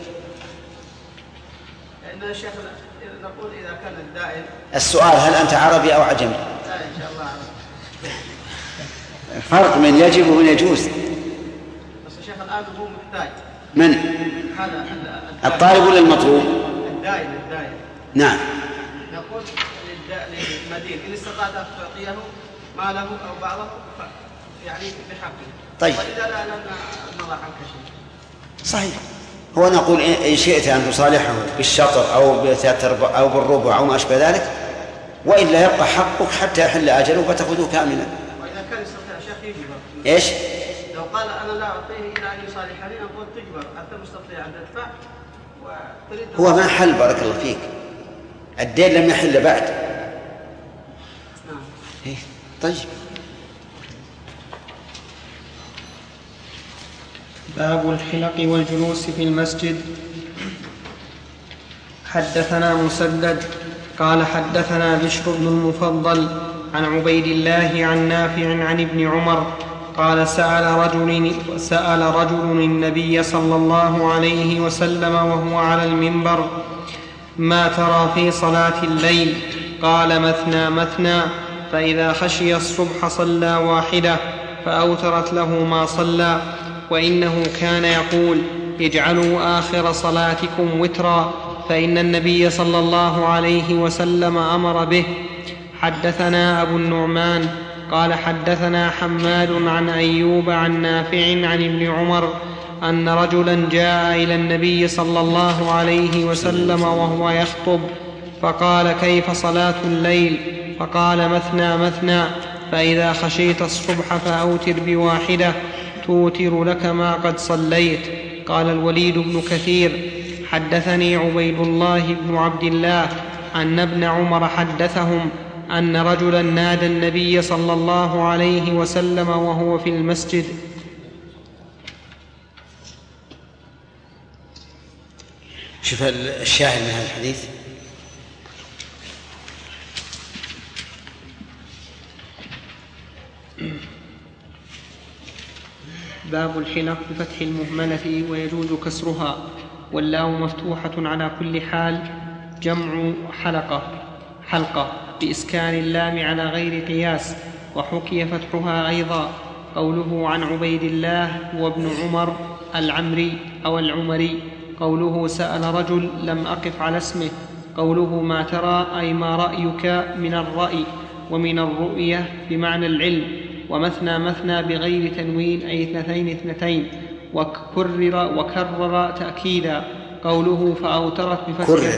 لأن الشيخ نقول إذا كان الدائن. السؤال هل أنت عربي أو عجمي؟ لا إن شاء الله عربي. فرق من يجب ومن يجوز. بس الشيخ الآن هو محتاج. من؟ هذا الطالب ولا المطلوب؟ الدائن الدائن. نعم. نقول للمدين إن استطعت أن تعطيه ماله أو بعضه يعني بحقه. طيب. وإذا لا لن نضع عنك شيء. صحيح. هو نقول إن شئت أن تصالحه بالشطر أو بثلاث أو بالربع أو ما أشبه ذلك، وإلا يبقى حقك حتى يحل أجله فتأخذه كاملا. وإذا كان يستطيع شيخ يجبر. إيش؟ لو قال أنا لا أعطيه إلا أن يصالحني نقول تجبر أنت مستطيع أن تدفع وتريد. هو ما حل بارك الله فيك، الدين لم يحل بعد. نعم. إيه؟ طيب. باب الحلق والجلوس في المسجد. حدثنا مسدد قال حدثنا بشر بن المفضل عن عبيد الله عن نافع عن ابن عمر قال سأل رجل, سأل رجل النبي صلى الله عليه وسلم وهو على المنبر ما ترى في صلاة الليل؟ قال مثنى مثنى، فإذا خشي الصبح صلى واحدة فأوترت له ما صلى، وإنه كان يقول اجعلوا آخر صلاتكم وترا، فإن النبي صلى الله عليه وسلم أمر به. حدثنا أبو النعمان قال حدثنا حماد عن أيوب عن نافع عن ابن عمر أن رجلا جاء إلى النبي صلى الله عليه وسلم وهو يخطب فقال كيف صلاة الليل؟ فقال مثنى مثنى، فإذا خشيت الصبح فأوتر بواحدة توتر لك ما قد صليت. قال الوليد بن كثير حدثني عبيد الله بن عبد الله أن ابن عمر حدثهم أن رجلا نادى النبي صلى الله عليه وسلم وهو في المسجد. شوف الشاهد من هذا الحديث: باب الحلق بفتح المهملة ويجوز كسرها، واللام مفتوحة على كل حال، جمع حلقة حلقة بإسكان اللام على غير قياس، وحكي فتحها أيضا. قوله عن عبيد الله وابن عمر العمري أو العمري. قوله سأل رجل لم أقف على اسمه. قوله ما ترى أي ما رأيك من الرأي، ومن الرؤية بمعنى العلم. ومثنى مثنى بغير تنوين أي اثنتين اثنتين. وكرر وكرر تأكيدا. قوله فأوترت بفتح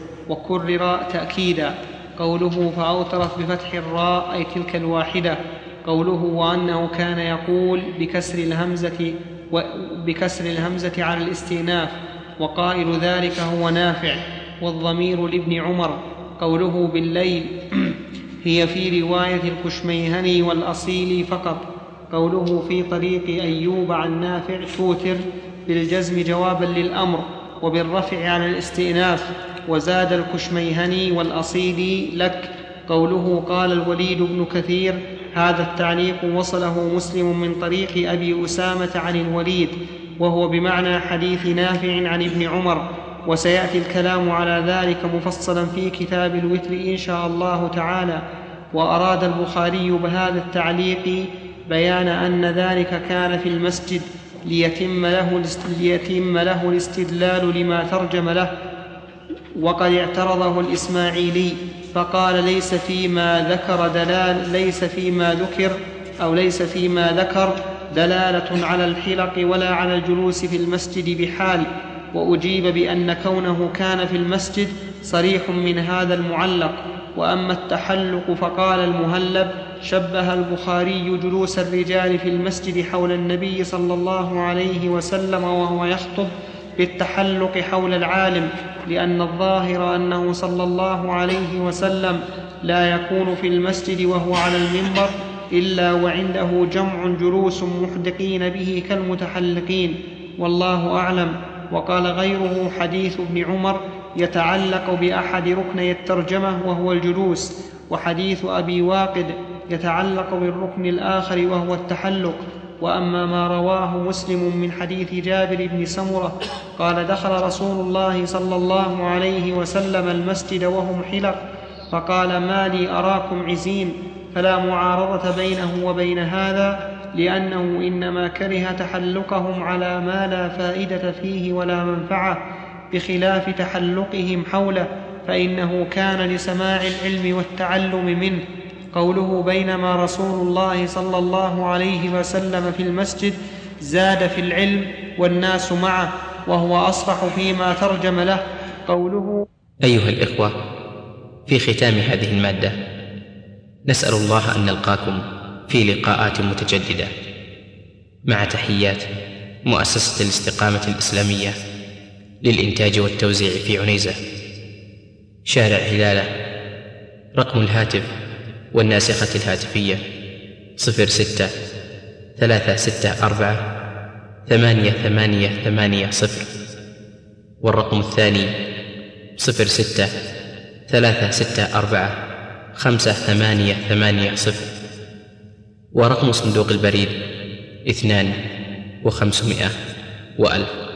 وكرر تأكيدا. قوله فأوترت بفتح الراء أي تلك الواحدة. قوله وأنه كان يقول بكسر الهمزة بكسر الهمزة على الاستئناف، وقائل ذلك هو نافع، والضمير لابن عمر. قوله بالليل هي في رواية الكشميهني والأصيل فقط. قوله في طريق أيوب عن نافع توتر بالجزم جوابا للأمر، وبالرفع على الاستئناف. وزاد الكشميهني والأصيل لك. قوله قال الوليد بن كثير هذا التعليق وصله مسلم من طريق أبي أسامة عن الوليد، وهو بمعنى حديث نافع عن ابن عمر. وسيأتي الكلام على ذلك مفصلا في كتاب الوتر إن شاء الله تعالى. وأراد البخاري بهذا التعليق بيان أن ذلك كان في المسجد ليتم له, ليتم له الاستدلال لما ترجم له. وقد اعترضه الإسماعيلي فقال ليس فيما ذكر دلال ليس فيما ذكر أو ليس فيما ذكر دلالة على الحلق ولا على الجلوس في المسجد بحال. وأجيب بأن كونه كان في المسجد صريح من هذا المعلق. وأما التحلق فقال المهلب شبه البخاري جلوس الرجال في المسجد حول النبي صلى الله عليه وسلم وهو يخطب بالتحلق حول العالم، لأن الظاهر أنه صلى الله عليه وسلم لا يكون في المسجد وهو على المنبر إلا وعنده جمع جلوس محدقين به كالمتحلقين، والله أعلم. وقال غيره حديث ابن عمر يتعلق بأحد ركني الترجمة وهو الجلوس، وحديث أبي واقد يتعلق بالركن الآخر وهو التحلق. وأما ما رواه مسلم من حديث جابر بن سمرة قال دخل رسول الله صلى الله عليه وسلم المسجد وهم حلق، فقال ما لي أراكم عزين، فلا معارضة بينه وبين هذا، لأنه إنما كره تحلقهم على ما لا فائدة فيه ولا منفعة، بخلاف تحلقهم حوله فإنه كان لسماع العلم والتعلم منه. قوله بينما رسول الله صلى الله عليه وسلم في المسجد زاد في العلم والناس معه، وهو أصرح فيما ترجم له. قوله أيها الإخوة، في ختام هذه المادة نسأل الله أن نلقاكم في لقاءات متجددة، مع تحيات مؤسسة الاستقامة الإسلامية للإنتاج والتوزيع في عنيزة، شارع هلالة. رقم الهاتف والناسخة الهاتفية صفر ستة ثلاثة ستة أربعة ثمانية ثمانية ثمانية صفر، والرقم الثاني صفر ستة ثلاثة ستة أربعة خمسة ثمانية ثمانية صفر، ورقم صندوق البريد اثنان وخمسمائة وألف.